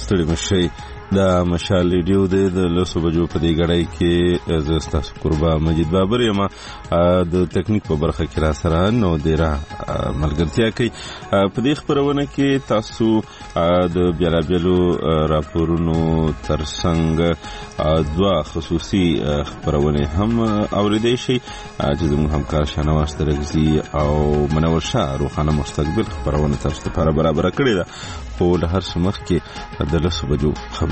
ستړي مشي د مشال ریډیو د لسو بجو په دې غړای کې زه ستاسو قربا مجید بابر یم د تکنیک په برخه کې را سره نو ډیره ملګرتیا کوي په دې خبرونه کې تاسو د بیلابیلو راپورونو ترڅنګ دوا خصوصي خبرونه هم اوریدئ شي چې زموږ همکار شنواز ترغزي او منور شاه روخانه مستقبل خبرونه تاسو ته برابر کړی ده په هر سمخ کې د لسو بجو خبرونه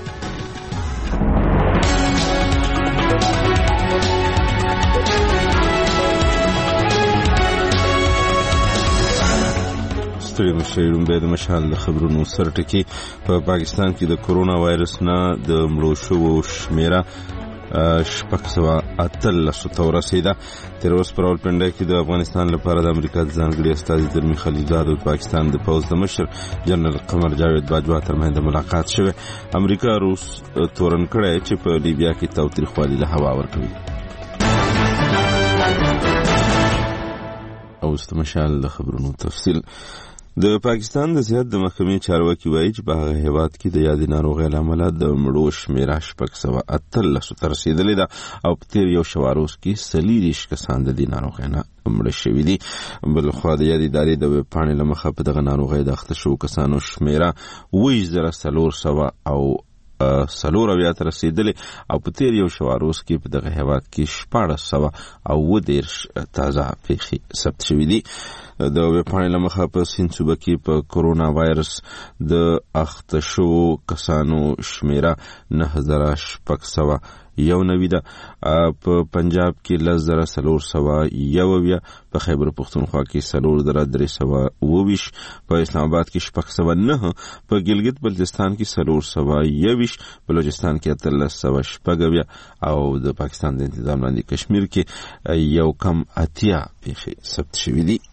ستړي مشرون به د مشال خبرونو سرټکی په پاکستان کې د کورونا وایرس نه د مړو شوو شمیره شپږ سوه اتلسو ته ورسېده. تېره ورځ په راولپنډۍ کې د افغانستان لپاره د امریکا د ځانګړي استازي زلمي خلیلزاد او پاکستان د پوځ د مشر جنرال قمر جاوید باجوا ترمنځ ملاقات شوی. امریکا روس تورن کړی چې په لیبیا کې تاوتریخوالي له هوا ورکوي. اوس د مشال د خبرونو تفصیل. د پاکستان د صحت د محکمې چارواکي وایي چې په هغه هیواد کې د یادې ناروغۍ له امله د مړو شمیره شپږ سوه اتلسو ته رسېدلې ده او په تېر یو شوه روز کې 40 کسان د دې ناروغۍ نه مړه شوي دي. بلخوا د یادې ادارې د ویب پاڼې له مخه په دغه ناروغۍ د اخته شوو کسانو شمیره 2,400 او 400 ته رسېدلې او په تېر یو شوه روز کې په دغه هیواد کې 1419 تازه پیښې ثبت شوي دي. د ویب پاڼې له مخه په سیند صوبه کې په کورونا وایرس د اخته شوو کسانو شمیره 9,691 ده. په پنجاب کې 10,401، په خیبر پختونخوا کې 4,322، په اسلام آباد کې 609، په ګلګت بلتستان کې 421، بلوچستان کې 1306 او د پاکستان د انتظام لاندې کشمیر کې یو کم 80 پیښې ثبت شوي دي.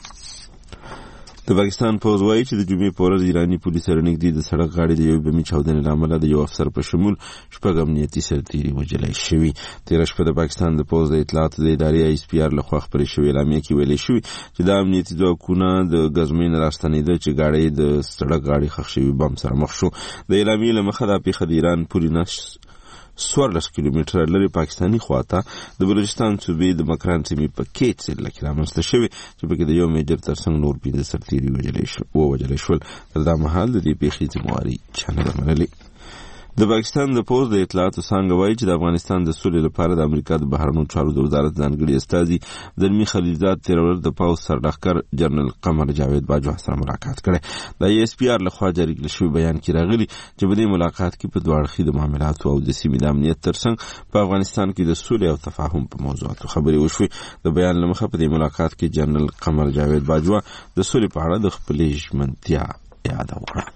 د پاکستان پوځ وایي چې د جمعې په ورځ ایراني پولیس سره نږدې د سړک غاړې د یوې بمي چاودنې له امله د یو افسر په شمول 6 امنیتي سرتیري وژلای شوي. تېره شپه د پاکستان د پوځ د اطلاعاتو د ادارې ISPR لخوا خپرې شوې اعلامیه کې ویلې شوي چې د امنیتي ځواکونه د ګزمې نه راستنېده چې ګاډۍ د سړک غاړې ښخ شوي بم سره مخ شو. د اعلامیې له مخه دا پیښه د ایران پورې نه 14 کیلومتره لري پاکستاني خواته د بلوچستان صوبې د مکران سیمې په کیټ سیل کې رامنځته شوی چې پکې د یو میجر ترڅنګ نور 15 سرتیري ووژل شول. تر دا مهال د دې پیښې ذمہواري چا نه ده منلې. د پاکستان د پوځ د اطلاعاتو څانګه وایي چې د افغانستان د سولې لپاره د امریکا د بهرنیو چارو د وزارت ځانګړي استازي زلمي خلیلزاد تېره ورځ د پوځ سرلښکر جنرال قمر جاوید باجوا سره ملاقات کړی. د ISPR لخوا جاري کړل شوي بیان کې راغلي چې په دې ملاقات کې په دوه اړخیزو معاملاتو او د سیمې د امنیت ترڅنګ په افغانستان کې د سولې او تفاهم په موضوعاتو خبرې وشوي. د بیان له مخه په دې ملاقات کې جنرال قمر جاوید باجوا د سولې په اړه د خپلې ژمنتیا یاد وکړه.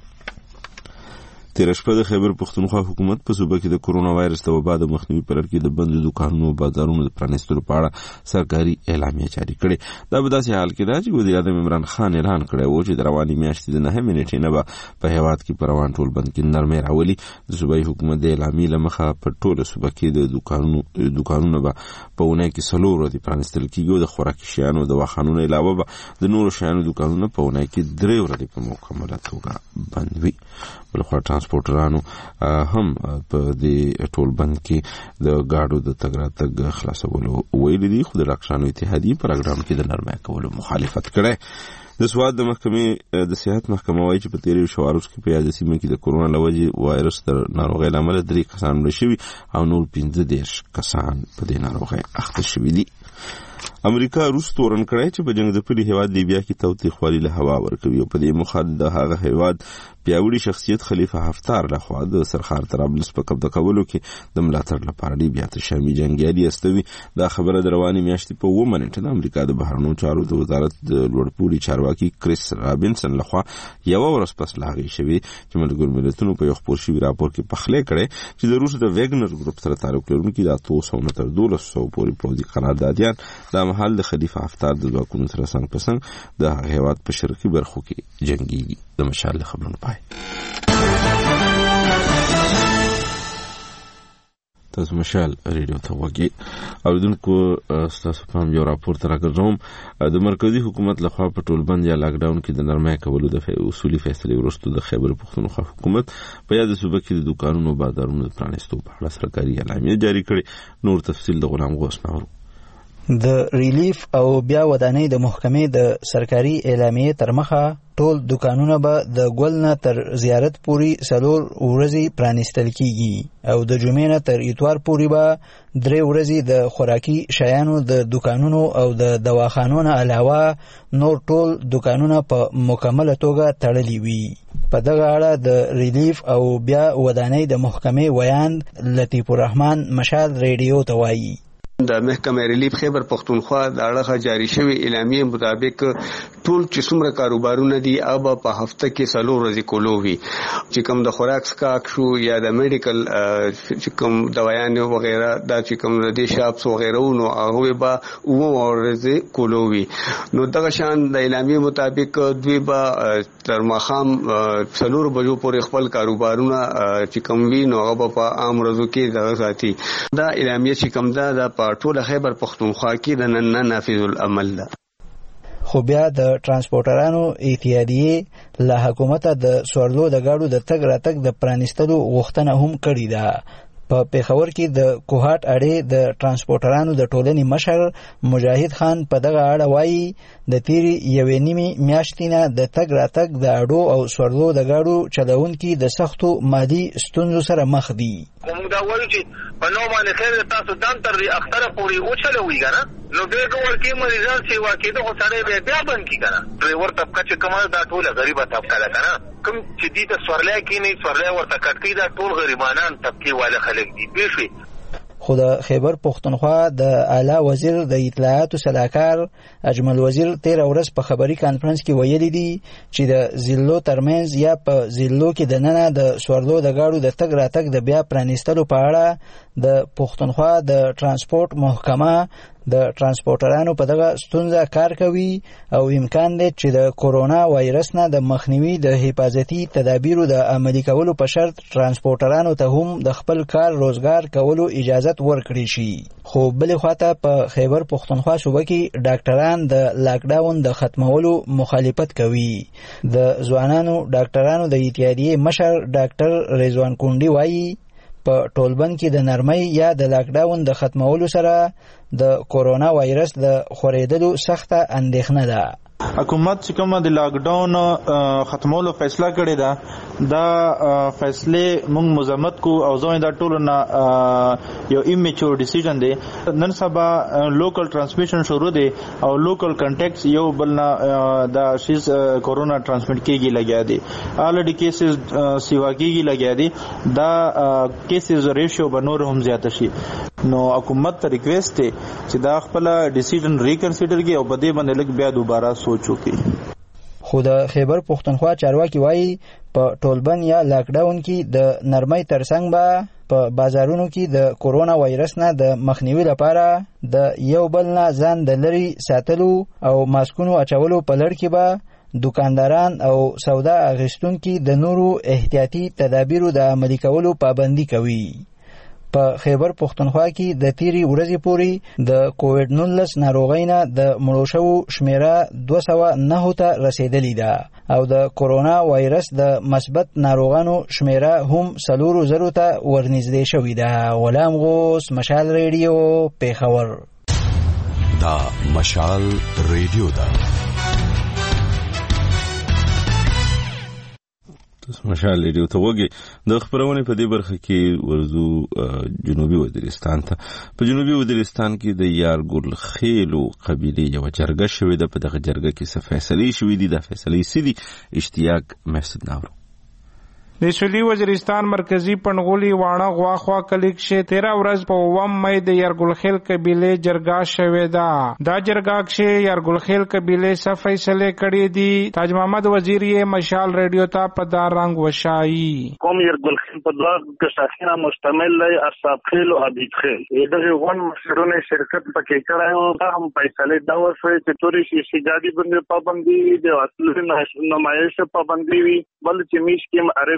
تېره شپه د خیبر پختونخوا حکومت په صوبه کې د کورونا وایرس د وبا د مخنیوي په لړ کې د بندو دوکانونو او بازارونو د پرانیستلو په اړه سرکاري اعلامیه جاري کړې. دا په داسې حال کې ده چې وزیر اعظم عمران خان اعلان کړی و چې د روانې میاشتې د 9 نیټې نه به په هیواد کې په روان ټول بند کې نرمۍ راولي. د صوبایي حکومت د اعلامیې له مخه په ټوله صوبه کې د دوکانونو به په اونۍ کې 4 ورځې پرانیستل کېږي او د خوراکي شیانو د واخانونو علاوه به د نورو شیانو دوکانونه په اونۍ کې 3 ورځې په مکمله توګه بند وي. بلخوا ترانسپورټرانو هم په دې ټول بند کې د ګاډو د تګ راتګ خلاصولو ویلي دي، خو د ډاکټرانو اتحادیې پروګرام کې د نرمۍ کولو مخالفت کړی. د سواد د محکمې د صحت محکمه وایي چې په تېر شوه روز کې په یاده سیمه کې د کورونا له وجې وایرس د ناروغۍ له امله 3 کسان مړه شوي او نور 15 کسان په دې ناروغۍ اخته شوي دي. امریکا روس تورن کړی چې په جنگ ځپلي هیواد لیبیا کې تاوتریخوالي له هوا ورکوي او په دې موخه د هغه هیواد پیاوړي شخصیت خلیفه حفتار لخوا د سرخار طرابلس په قبضه کولو کې د ملاتړ لپاره لیبیا ته شامي جنګیالي استوي. دا خبره د روانې میاشتې په 9 نیټه د امریکا د بهرنیو چارو د وزارت د لوړپوړي چارواکي کریس رابینسن لخوا یو ورځ پس له هغې شوې چې ملګرو ملتونو په یو خپور شوي راپور کې پخلی کړی چې د روس د ویګنر ګروپ سره تعلق لرونکي د 800 تر 1200 پورې پوځي قراردادیان دا مهال د خلیفه حفتار د ځواکونو سره څنګ په څنګ د هیواد په شرقي برخو کې جنګیږي. د مشال خبرونه پای. تاسو مشال ریډیو ته وګورئ اوریدونکو تاسو په یو راپور تر راګرځوم د مرکزی حکومت لخوا په ټولبند یا لاک ډاون کې د نرمۍ کولو د اصولي فیصلې وروسته د خیبر پښتونخوا حکومت په یاد صوبه کې د دکانونو او بازارونو د پرانیستو په اړه سرکاري اعلامیه جاری کړې. نور تفصیل د غلام غوث نورو. د ریلیف او بیا ودانۍ د محکمې د سرکاري اعلامیې تر مخه ټول دکانونه به د ګل نه تر زیارت پوري 4 ورځې پرانیستل کیږي او د جمعې نه تر اتوار پوري به 3 ورځې د خوراکي شیانو د دکانونو او د دواخانو نه علاوه نور ټول دکانونه په مکمله توګه تړلي وي. په دغه اړه د ریلیف او بیا ودانۍ د محکمې ویاند لطیف الرحمن مشال ریډیو ته وایي. د محکمه ریلیف خیبر پختونخوا د اړه جاری شوی اعلامیه مطابق ټول چې څومره کاروبارونه دي هغه په هفته کې 4 ورځې کولو وي چې کوم د خوراک سکاک شو یا د میډیکل چې کوم دوايانې وغیرہ دا چې کوم د شاپس وغیرہ نو هغه به 2 ورځې کولو وي. نو دغه شان د اعلامیه مطابق دوی به تر مخام 4 بجو پورې خپل کاروبارونه چې کوم وي نو هغه په عام ورځو کې دغه ساتي. دا اعلامیه چې کوم دا ټول خیبر پختونخوا کې د نن نافذ العمل ده. خو بیا د ترانسپورټرانو اتحادیې له حکومت د سوړلو د گاډو د تګ راتګ د پرانیستلو غوښتنه هم کړې ده. په پیښور کې د کوهاټ اړې د ترانسپورټرانو د ټولنې مشر مجاهد خان په دغه اړه وایي د تیری یوې نیمې میاشتې نه د تګ راتګ د اډو او سوړلو د گاډو چلونکي د سختو مادي ستونزو سره مخ دي. موږ دا وایو چې په نو باندې خیر تاسو دان تر اختر پورې او چلوي کنه نو به ګور کې مریضان سیوا کېده خو سره بیا بند کی کنه ډرایور طبقه چې کومه دا ټول غریبه طبقه ده کنه کوم چې دې د سورلیا کې نه سورلیا ورته کټکی دا ټول غریبانان طبقه والے خلک دي پېښوي. خو د خیبر پختونخوا د اعلی وزیر د اطلاعاتو سلاکار اجمل وزیر 13 ورځ په خبري کانفرنس کې ویلي دي چې د ضلعو ترمنځ یا په ضلعو کې د ننه د سوړلو د گاډو د تګ راتګ د بیا پرانیستلو په اړه د پختونخوا د ترانسپورت محکمه د ترانسپورټرانو په دغه ستونزه کار کوي او امکان دی چې د کورونا وایرس نه د مخنیوي د حفاظتي تدابیرو د عملي کولو په شرط ترانسپورټرانو ته هم د خپل کار روزګار کولو اجازه ورکړي شي. خو بلې خواته په خیبر پختونخوا صوبه کې ډاکټران د لاک ډاون د ختمولو مخالفت کوي. د ځوانانو ډاکټرانو د اتحادیې مشر ډاکټر رضوان کونډي وایي په ټولبند کې د نرمۍ یا د لاک ډاون د ختمولو سره د کورونا وایرس د خورېدلو سخته اندېښنه ده. حکومت چې کومه د لاک ډاون ختمولو فیصله کړې ده دا فیصله موږ مزمت کو او ځوان دا ټول نه یو ایمیچور ډیسیژن دی. نن سبا لوکل ترانسمیشن شروع دی او لوکل کنټیکټس یو بل نه دا شیز کورونا ترانسمیټ کیږي لګیا دی. الریډي کیسز سیوا کیږي لګیا دی. دا کیسز ریشیو به نور هم زیات شي. نو حکومت ته ریکویسټ دی چې دا خپل ډیسیژن ریکنسیډر کړي او په دې باندې لږ بیا دوباره سوچ وکړي. خو د خیبر پختونخوا چارواکي وایي په ټولبند یا لاک ډاون کې د نرمۍ ترڅنګ به په بازارونو کې د کورونا وایرس نه د مخنیوي لپاره د یو بل نه ځان د لري ساتلو او ماسکونو اچولو په لړ کې به دکانداران او سودا اخیستونکي د نورو احتیاطي تدابیرو د عملي کولو پابندي کوي. په خیبر پختونخوا کې د تیری ورځې پورې د کووډ 19 ناروغۍ نه د مړو شوو شمیره 209 ته رسیدلې ده او د کورونا وایرس د مثبت ناروغانو شمیره هم 400 ته ورنږدې شوې ده. غلام غوث مشال ریډیو پیښور. دا مشال ریډیو ده. مشال ریډیو ته وګورئ. د خبرونه په دې برخه کې ورزو جنوبي وزیرستان ته. په جنوبي وزیرستان کې د یارګل خیلو قبیله یو جرګه شوې ده. په دغه جرګه کې څه فیصلې شوې دي؟ د فیصلې سدي اشتیاق محسود ناورو. د سویلي وزیرستان مرکزی پنغولي واڼه غواخوا کلیک شه 13 ورځ په 1 مې د یارګلخیل قبیله جرګه شوې ده. دا جرګه کې یارګلخیل قبیله څخه فیصله کړې دي. تاج محمد وزیر یې مشال ریډیو ته په دار رنگ وشایي. قوم یارګلخیل په دوه قشاخینه مشتمل دی، ارصاب خیل او حبیب خیل. دغه ون مشرونه شرکت پکې کړایو. دا هم فیصله دا وشوه چې توري شي ګاډي باندې پابندي دی او اصلي نمایش پابندي وي. بل چې میش کې عارف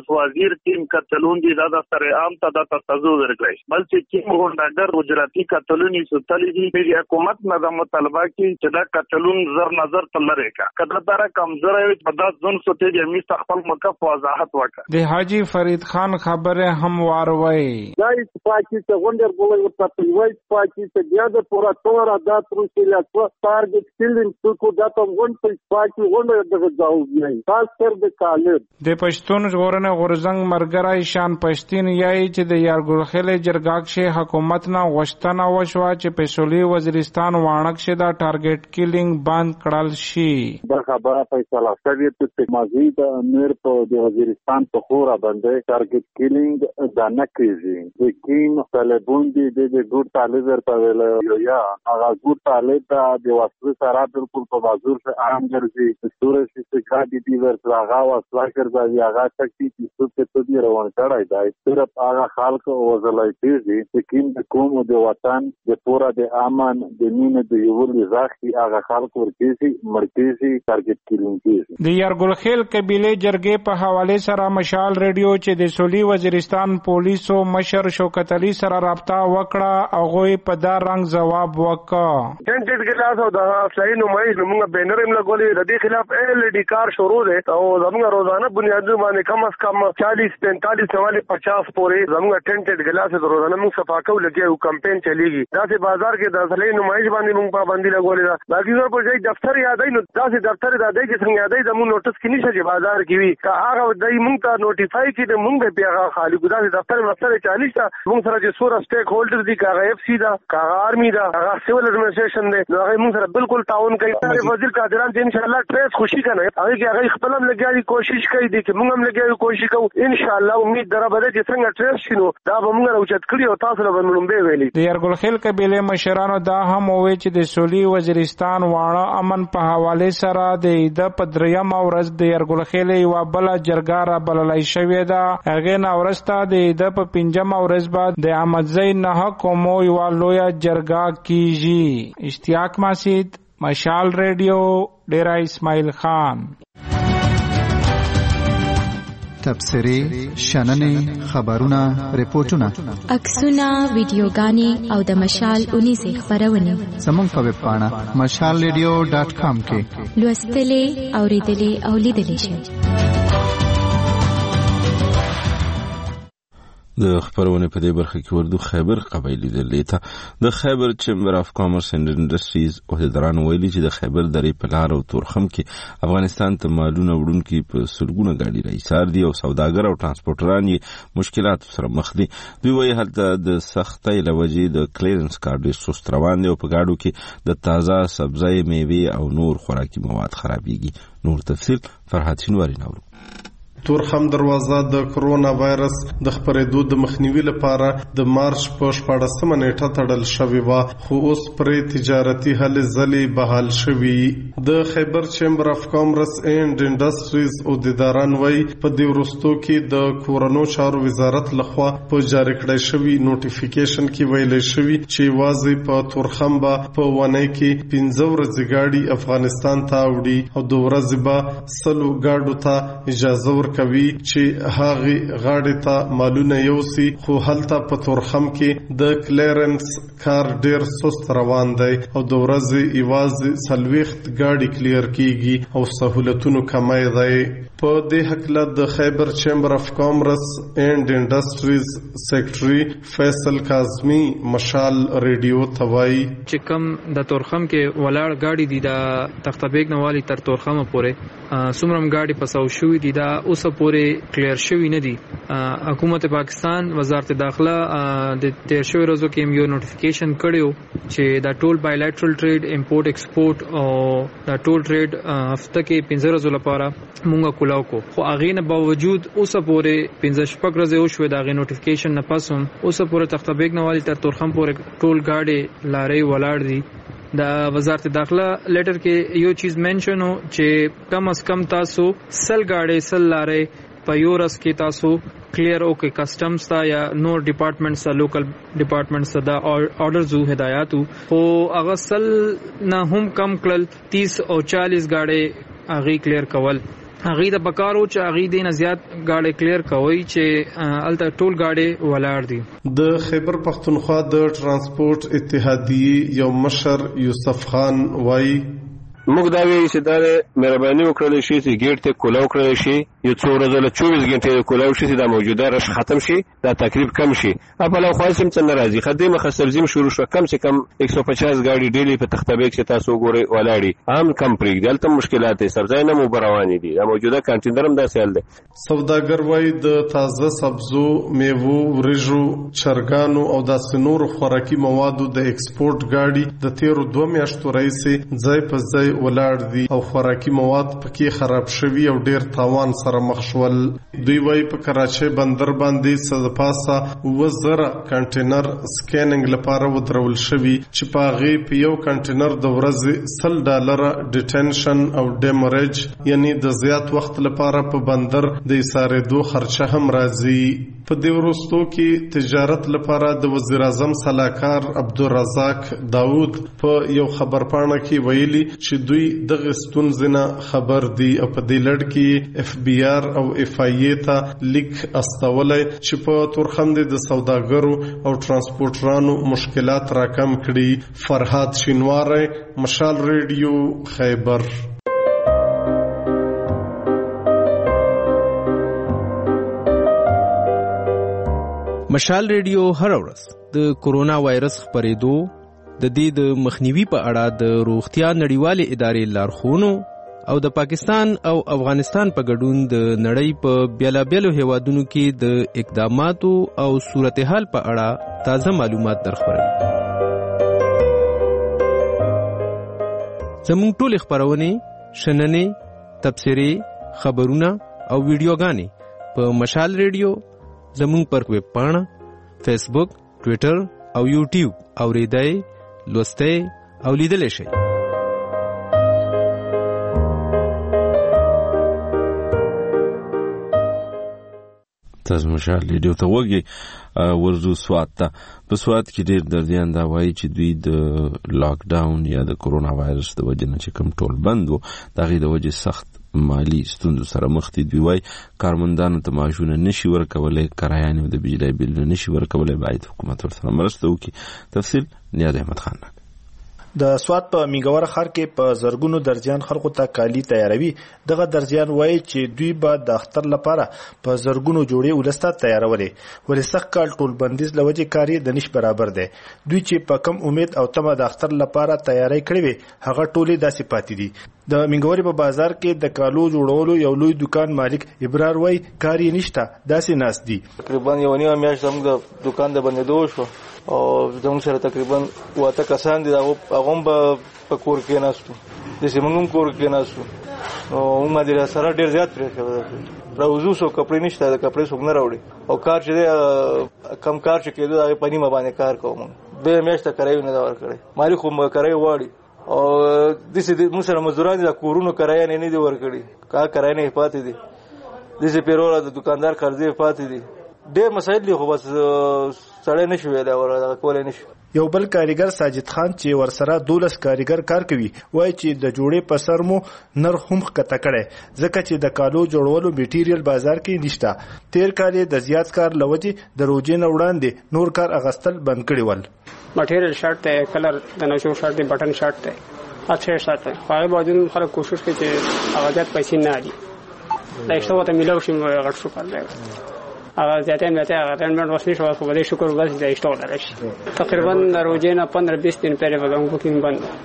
پولیس وزیر ټیم کتلون دي دا سره عام ته د تاسو ورکړي بلکې کوم غونډګر وجراتی کتلونی ستلې دي په حکومت نه د مطالبه کې چې دا کتلون زر نظر تلری کا کله دا کمزور وي په داس ځون سوتې د مستقبل مکف وضاحت وکړه د حاجی فرید خان خبره هم واروي دا پاکي ته غونډر بولای په وای پاکي ته بیا د پورا تور ادا ترسیله څو ټارګټ کیلینګ څو دا ته غونډ پاکي غونډه د ځاوځي خاص کر د کالر د پښتون ژغورنه غورزنګ مرګرای شان پښتين یای چې د یارګلخیل جرګاکشه حکومت نه غوښتنه وشوه چې پېښولي وزیرستان وانک شه دا ټارګټ کیلینګ بند کړل شي دا خبره فیصله شوې چې مزید امیر په د وزیرستان په خورا باندې ټارګټ کیلینګ دا نه کیږي د کین طالبون دي د ګور طالب ورته ویل یا هغه ګور طالب د واسطه سره بالکل په بازار څخه عام ګرځي سورج چې دي ورته هغه واسطه ګرځي هغه شکتی چې څه دي روان کړای دی صرف هغه خلک وزلای کیږي چې کین د کوم د وطن د پورا د امن د مين د یو لزاخي هغه خلک ورکیږي مرکزي ټارګټ کیږي د یارګلخیل قبيله جرګې په حواله سره مشال ریډیو چې د سولي وزیرستان پولیسو مشر شوکت علي سره رابطه وکړه هغه په دا رنګ جواب وکړ ټنټډ ګلاس او د اصلي نمایش موږ بینر هم لګولې د دې خلاف ال ډي کار شروع ده او زموږ روزانه بنیادی باندې کم از کم 40 45 سوال 50 پورې زموږ ټنټډ ګلاس د روزانه موږ صفا کو لګي او کمپاین چلیږي دا سه بازار کې د اصلي نمایش باندې موږ پابندي لګولې ده باقي زه په ځای دفتر یادای نو دا سه دفتر یادای چې څنګه یادای زموږ نوټس کې نشه چې بازار کې وي که هغه دای موږ ته نوټیفای کې د موږ په هغه خالی ګدا سه دفتر مستر 40 تا موږ سره چې سور سټیک هولډر دي کاغه اف سی دا کاغه آرمي دا هغه سیول ایڈمنسټریشن دی نو هغه موږ سره بالکل تعاون کوي وزیر قادران چې ان شاء الله ټریس خوشي کنه هغه کې هغه خپل هم لګیاري کوشش کوي دي چې موږ هم لګیاري کوشش کوو ان شاء الله امید درا بده چې څنګه ټریس شینو دا به موږ راوچت کړی او تاسو له بنلمبه ویلي د یارګلخیل قبيله مشرانو دا هم وویل چې د سولي وزیرستان واړه امن په حواله سره د پدریم ورځ د یارګلخیل یو بل جرګه را بللای شوې ده هغه نه ورسته د په پنځم ورځ بعد د احمدزی نه کومو یو لوی جرګه کیږي اشتیاق ماسید مشال ریډیو ډیرا اسماعیل خان تبصرې شننې خبرونه ریپورتونه عکسونه ویډیوګانې او د مشال 19 خبرونه زموږ په ویب پاڼه mashalradio.com کې لوستلې اوریدلې او لیدلې شئ د خبرونه په دې برخه کې وردو خیبر قبایلی دلیته د خیبر چیمبر اف کامرس اند انډستریز او د دران ویلي چې د خیبر درې په لار او تورخم کې افغانستان ته مالونه وړونکي په سلګونه ګاډي راځار دي او سوداګر او ترانسپورټران یې مشکلات سره مخ دي دوی وايي هلته د سختۍ لوجې د کلیرنس کارت سست روان دي او په ګاډو کې د تازه سبزی میوه او نور خوراکي مواد خرابېږي نور تفصیل فرحت شینواری نورو تورخم دروازه د کرونا وایرس د خپرېدو د مخنیوي لپاره د مارچ په 14مه نیټه تړل شوې و خو اوس پرې تجارتي هلې ځلې بحال شوې د خیبر چیمبر اف کامرس اینڈ انډستریز او د داران وای په دې ورستو کې د کورونو چارو وزارت لخوا په جاری کړی شوی نوټیفیکیشن کې ویل شوی چې واځي په تورخم با په ونه کې 15 ورځې ګاډي افغانستان ته وړي او د ورځې با سلو ګاډو ته اجازه کوي چې هغه غاړې ته مالونه یوسي خو هلته په تورخم کې د کلیرنس کار ډیر سست روان دی او د ورځې ایواز سلويخت ګاډي کلیر کیږي او سہولتونو کمای دی په دې حقله د خیبر چیمبر اف کامرس اینڈ انډستریز سیکریټري فیصل کاظمی مشال ریډیو توای چې کوم د تورخم کې ولاړ ګاډي دي د تختبیگ نوالی تر تورخم پورې سمرم ګاډي پساو شوې دي دا اوس پورې کلیر شوی نه دي حکومت پاکستان وزارت داخله د 13 ورځو کې یو نوټیفیکیشن کړیو چې دا ټول بایلیټرل ټریډ امپورټ ایکسپورټ او دا ټول ټریډ هفته کې 15 ورځې لپاره مونږه کولاو کو خو هغه نه باوجود اوس پورې 15 شپږ ورځې وشوې دا غي نوټیفیکیشن نه پاسوم اوس پورې تختبیگ نوالی تر تورخم پورې ټول گاډي لارې ولاړ دي د وزارت داخله لیټر کې یو چیز منشن هو چې کم از کم تاسو سل گاډي سل لارې په یو ورځ کې تاسو کلیر اوکې کسٹمز تا یا نور ډپارټمنټس تا لوکل ډپارټمنټس تا دا آرډرز او هدایاتو خو هغه سل نه هم کم کړل 30 او 40 گاډي هغه کلیر کول هغه د پکارو چې هغه دینه زیات گاډي کلیر کوي چې الته ټول گاډي ولاړ دي. د خیبر پختونخوا د ترانسپورت اتحادیې یو مشر یوسف خان وایي موږ دا ویل چې دا مهرباني وکړل شي چې ګیټ ته کولاو کړل شي یو څو ورځې له 24 غنټې کولاو شي دا موجوده رش ختم شي دا تقریبا کم شي. په لو خاصم څنګه راځي خدمه خسرزم شروع شو کم سے کم 150 گاډي ډیلی په تختبیک چې تاسو ګوري ولاړی عام کم پرې دلته مشکلات سبزای نه مبروانی دي دا موجوده کانټینرم دا سیل دي. سوداګر وای د تازه سبزو میوو ورجو چرګانو او د سنور خوراکي موادو د ایکسپورت گاډي د 13 میاشتو رئیسي ځای په ځای ولاړ دي او خوراکي مواد پکې خراب شوي او ډیر تاوان سره مخ شول. دوی وای په کراچۍ بندر باندې سدپاسا 2000 کنټینر سکینینګ لپاره ودرول شوي چې په هغه په یو کنټینر د ورځې $10 ډیټنشن او ډیمریج یعنی د زیات وخت لپاره په بندر د ایسارېدو خرچه هم راځي. په دې وروستو کې تجارت لپاره د وزیر اعظم صلاحکار عبدالرزاق داود په یو خبرپاڼه کې ویلي چې دوی دغه ستونزې نه خبر دي او په دې لړ کې FBI او FIA ته لیک استولای چې په تورخم د سوداګرو او ترانسپورټرانو مشکلات راکم کړي. فرهاد شینواری مشال ریډیو خیبر. مشال ریډیو هر ورځ د کورونا وایرس خپرېدو د دې د مخنیوي په اړه د روغتیا نړیوالې ادارې لارښوونو او د پاکستان او افغانستان په ګډون د نړۍ په بیلابیلو هیوادونو کې د اقداماتو او صورتحال په اړه تازه معلومات درخبروي. زموږ ټول خبرونه شننې تبصرې خبرونه او ویډیوګانې په مشال ریډیو زمون پر ویب پاڼه فیسبوک ټوئیټر او یوټیوب اوریدای لوستای او لیدل شي. تاسو مشال لیدو ته وګي ورزو سوات ته په سوات کې ډېر درديان دا وایي چې دوی د لاک ډاون یا د کورونا وایرس د وجې نه چې کوم ټول بند وو دغه د وجې سخت مالی ستونزو سره مخ دي. دوی وایي کارمندانو ته معاشونه نشي ورکولای کرایانو د بجلی بیل نشي ورکولای باید حکومت ورسره مرسته وکړي. تفصیل نیاز احمد خان. د سوات په میګور خر کې په زرګونو درځيان خلکو ته کالی تیاروي. دغه درځيان وایي چې دوی به د اختر لپاره په زرګونو جوړې ولسته تیارولې ولې سخت کال ټول بندیز لوجه کاری د نش برابر دی. دوی چې په کم امید او تمه د اختر لپاره تیاری کړې وي هغه ټولې داسې پاتې دي. د منګوري په بازار کې د کالو جوړولو یو لوی دکان مالک ابرار وای کاری نشته داسې ناس دي. تقریبا یو نیمه میاشت زموږ د دکان د بندیدو شو او زموږ سره تقریبا واته کسان دي هغه په کور کې ناستو د سیمونږ کور کې ناستو نو موږ د سره ډیر زیات پرې راوځو سو کپړې نشته د کپړې څنګه راوړي او کار چې کم کار چې کېدو هغه پنی باندې کار کوم به میاشت کرایو نه ور کړی مالک هم کرایو واړي او د دې موږ سره مزدوران د کورونو کرایه نه دی ور کړی کا کرایه نه پاتې دي د دې پیروله د دکاندار قرضې پاتې دي ډېر مسایل دي خو بس سړی نشو ویل او کولای نشو. یو بل کاریګر ساجد خان چې ورسره 12 کاریګر کار کوي وایي چې د جوړې په سر مو نرخ هم کته کړي ځکه چې د کالو جوړولو میټیریل بازار کې نشته. تیر کال د زیات کار لوجه د روزې نه وړاندې نور کار اغستل بند کړي ول. میټیریل شارټ ته کلر د نشو شارټ دی بٹن شارټ ته اچھا شارټ ته خو باندې خلک کوشش کوي چې اغازات پیسې نه دي دا اشتو ته ملو شي غټ شو کړل هغه ځاتین مته هغه رنمن وسنی شو خو بده شکر بس د اشتو لرش تقریبا روزانه 15-20 دن پہلے وګم بوکینګ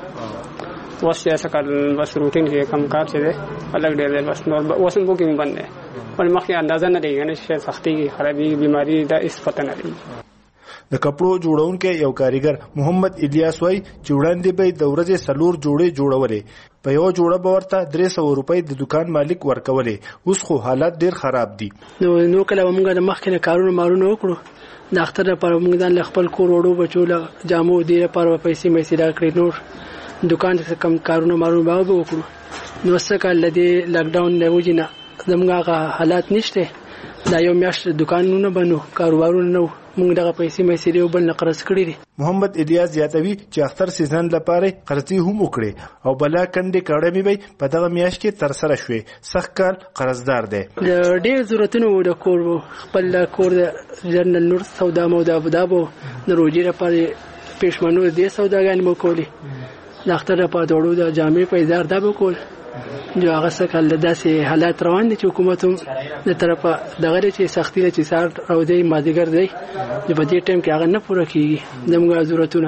بند واسه سکل بس روټین کې کم کار څه ده الګ ډیر بس نور وسن بوکینګ بند ده پر مخکې اندازه نه دی غنه چې سختي خرابي بیماری دا اس پته نه دی. د کپړو جوړونکو یو کاریګر محمد الیاس وای چې وړاندې به د ورځې سلور جوړې جوړولې په یو جوړه به ورته 300 روپۍ د دکان مالک ورکولې اوس خو حالت ډیر خراب دي. نو کله موږ د مخکنه کارونه مارونه وکړو د اختر لپاره موږ د خپل کور وړو بچو له جامو دی لپاره پیسې مې سره کړې نور دکان څخه کم کارونه مارونه به وکړو نو څه کال د لاک ډاون له وجې نه زموږه حالات نشته دا یو میاشت دکانونه بنو کاروبارونه نو موږ دغه پیسې یو بل نه قرض کړې دي. محمد الیاس زیاتوي چې اختر سیزن لپاره قرضې هم وکړي او بلا کندې کړه مې په دغه میاشت کې تر سره شوې. سخت کال قرضدار دی. د ډېر ضرورتونو د کور خپل کور د جنرال نور سودا مو د ابدابو د روجي لپاره پېشمنو دې سوداګانې مو کولې. د اختر لپاره دوړو د جامې په ازار دا به کول. جو هغه څه کله داسې حالات روان دي چې حکومت هم د طرفه دغه چې سختي چې سار او دی مازیګر دی په دې ټیم کې هغه نه پوره کیږي زموږ ضرورتونه.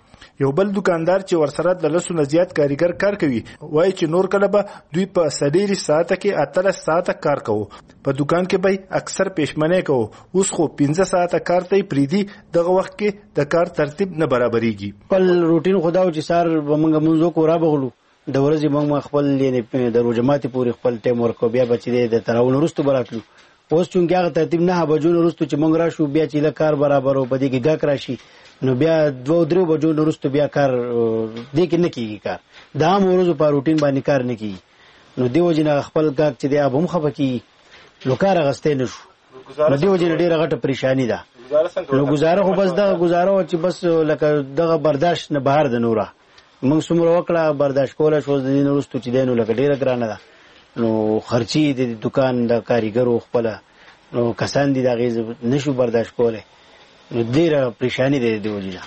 یو بل دکاندار چې ورسره د لسو زیات کاریګر کار کوي وایي چې نور کله به دوی په 30 ساعت کې 18 ساعت کار کوي. په دکان کې به اکثر پېشمنه کوي. اوس خو 15 ساعت کار ته پریدي. دغه وخت کې د کار ترتیب نه برابرېږي. خپل روټین خداو چې سار موږ منځو کو را بغلو د ورځې موږ خپل یعنی د روزماتي پورې خپل ټیم ورکو بیا بچی د تراون وروسته براتلو. اوس چونګه هغه ترتیب نه بجو وروسته چې موږ راشو بیا چې کار برابر او بده کې ګاک راشي نو بیا 2-3 بجو وروسته بیا کار دې کې نه کیږي. کار دا مورزو په روټین باندې کار نه کیږي نو دیو جن خپل ګاک چې دی ابهم خپکی لو کار غسته نشو نو دیو جن ډیره غټه پریشانی ده. نو گزاره خو بس دا گزاره چې بس لکه دغه برداشت نه بهر د نوره موږ څومره وکړه برداشت کوله شو د دین وروسته چې دینو لکه ډیره ګرانه ده. نو خرچي د دکان د کاریګرو خپل نو کسان دي دا غیز نشو برداشت کوله نو ډیره پریشانی ده دی وجه.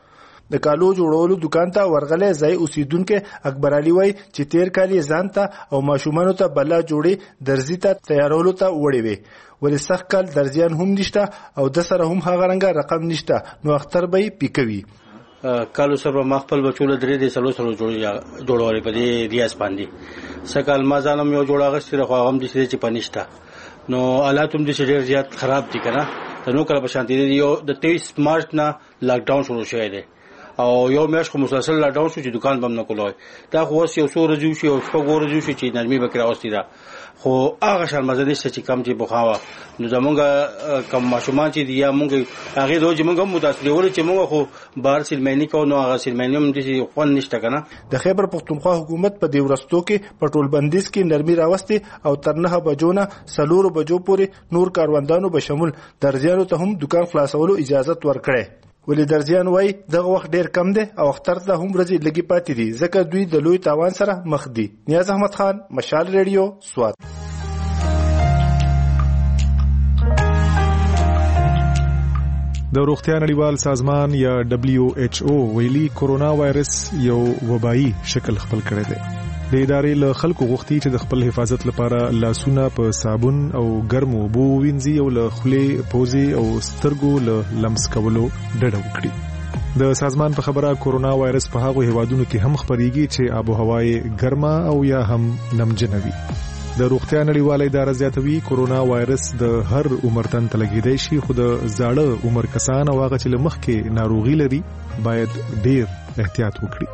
د کالو جوړولو دکان ته ورغله ځای اوسیدونکو اکبر علي وای چې 13 کال ځان ته او ماشومانو ته بلا جوړي درزي ته تیارولو ته وړي وي. ولې سخت کال درزيان هم نشته او د سره هم هغه رنګه رقم نشته نو اختر به پیکوي. کالو سره ما خپل بچول درې سلو جوړولې په دې ریاض باندې سکال ما ځانم یو جوړاغه سره خو هم دي چې پنيشتا نو حالات هم دي ډېر زیات خراب دي کنه. نو کله په شانتي دی یو د 23 مارچ نه لاک ډاون شروع شوی دی او یو میاشت خو مسلسل لاک ډاون شو چې دکان بم نه کولای. دا خو اوس یو څو ورځې شو او شپږ ورځې شو چې نرمي بکره اوستي دا خو هغه شرمزه دي چې کم چې بخاوه نو زمونږ کم ماشومان چې دی یا مونږ هغه دوی چې مونږ متاثر ول چې مونږ خو بار سیلمنی کو نو هغه سیلمنی هم دي خو نشته کنه. د خیبر پختونخوا حکومت په دې ورستو کې پټول بندیز کې نرمي راوستي او تر 9 بجو نه 4 بجو پورې نور کاروندانو به شمول درځيانو ته هم دکان خلاصولو اجازه ورکړي. ولې درځيان وای دغه وخت ډیر کم دی او اختر ته هم ورځي لګي پاتې دي ځکه دوی د لوی تاوان سره مخ دي. نیاز احمد خان مشال ریډیو سوات. د روغتیا نړیوال سازمان یا WHO ویلي کورونا وایرس یو وبایي شکل خپل کړی دی. د ادارې له خلکو غوښتي چې د خپل حفاظت لپاره لاسونه په صابون او ګرمو اوبو وینځي او له خولې پوزې او سترګو له لمس کولو ډډه وکړي. د سازمان په خبره کورونا وایرس په هغو هیوادونو کې هم خپریږي چې آب و هوا یې ګرمه او یا هم نمجنه وي. د روغتیا نړیواله اداره زیاتوي کورونا وایرس د هر عمر تن ته لګیدای شي خو د زاړه عمر کسان او هغه چې له مخکې ناروغي لري باید ډیر احتیاط وکړي.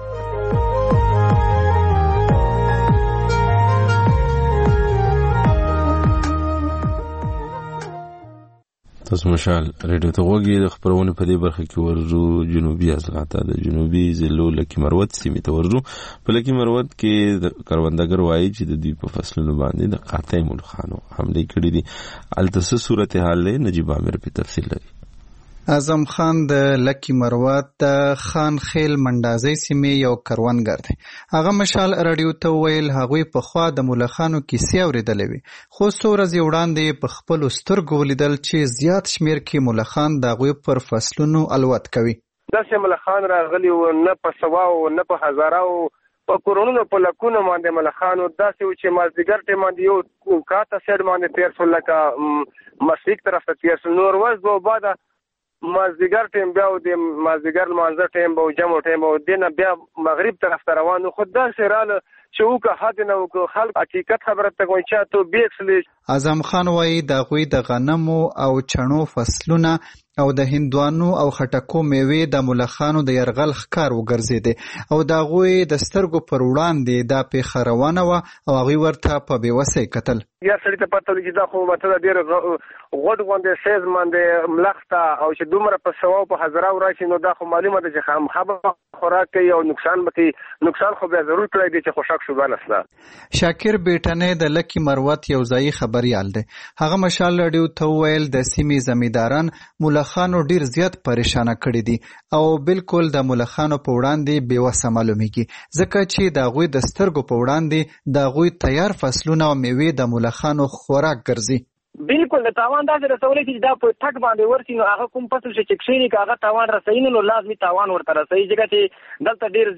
تاسو مشال ریډیو ته وګورئ. د خبرونه په دې برخه کې ورجو جنوبي ازغاته د جنوبي ضلعو لکه مروت سیمه ته ورجو. په لکه مروت کې د کروندګر وایي چې د دوی په فصلونو باندې د قاطع ملخانو حمله کړې دي. التسه صورتحال له نجیب عامر په تفصیل لري. اعظم خان د لکی مروت د خان خیل منډازي سیمه یو کروندګر دی. هغه مشال رادیو ته ویل هغوی په خوا د ملخانو کیسې اوریدلې وي خو څو ورځې وړاندې په خپل سترګو ولیدل چې زیات شمیر کې ملخان د هغوی پر فصلونو الوت کوي. داسې ملخان راغلي و نه په سواو نه په هزاراو په کورونو په لکونو باندې ملخانو داسې و چې مازدیګر ټیم باندې یو کاته سیډ باندې تیر شو لکه مشرق طرف ته تیر شو. نور ورځ دوه بعد مازدیګر ټیم بیا و د مازدیګر لمانځه ټیم به و جمع ټیم به و دې نه بیا مغرب طرف ته روان و. خو داسې راله چې وکړه حد نه وکړو خلک حقیقت خبره ته کوي چې تو بیکسلی. اعظم خان وایي د هغوی د غنمو او چڼو فصلونه او د هندوانو او خټکو میوې د ملخانو د یرغل ښکار وګرځېدې او د هغوی د سترګو پر وړاندې دا پیښه روانه وه او هغوی ورته په بېوسۍ کتل. یا سړی ته پته لګي دا خو ماته ډېر غوډ غوندې سیز باندې ملخته او چې دومره په سواب په حضراو راشي نو دا خو معلومه ده چې خامخا خوراک کوي او نقصان به نقصان خو بیا ضرور کړی دی چې خوشاک شوبه نشته. شاکر بیٹنې د لکی مروت یو ځای خبريال دی. هغه مشال رادیو ته ویل د سیمې زمینداران ملخانو ډیر زیات پریشان کړي دي او بالکل د ملخانو په وړاندې بیوسه معلومیږي ځکه چې د غوی د سترګو په وړاندې د غوی تیار فصلونه او میوې د ملخانو خوراک ګرځي. بالکل د تاوان داسې رسولې چې دا په ټک باندې ورسي نو هغه کوم فصل چې کښینی که هغه تاوان رسوي نو لازمي تاوان ورته رسوي ځکه چې دلته ډېر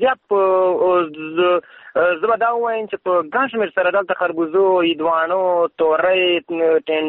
زیات زه به دا ووایم چې په ګڼ شمېر سره دلته خربوزو هندوانو تورۍ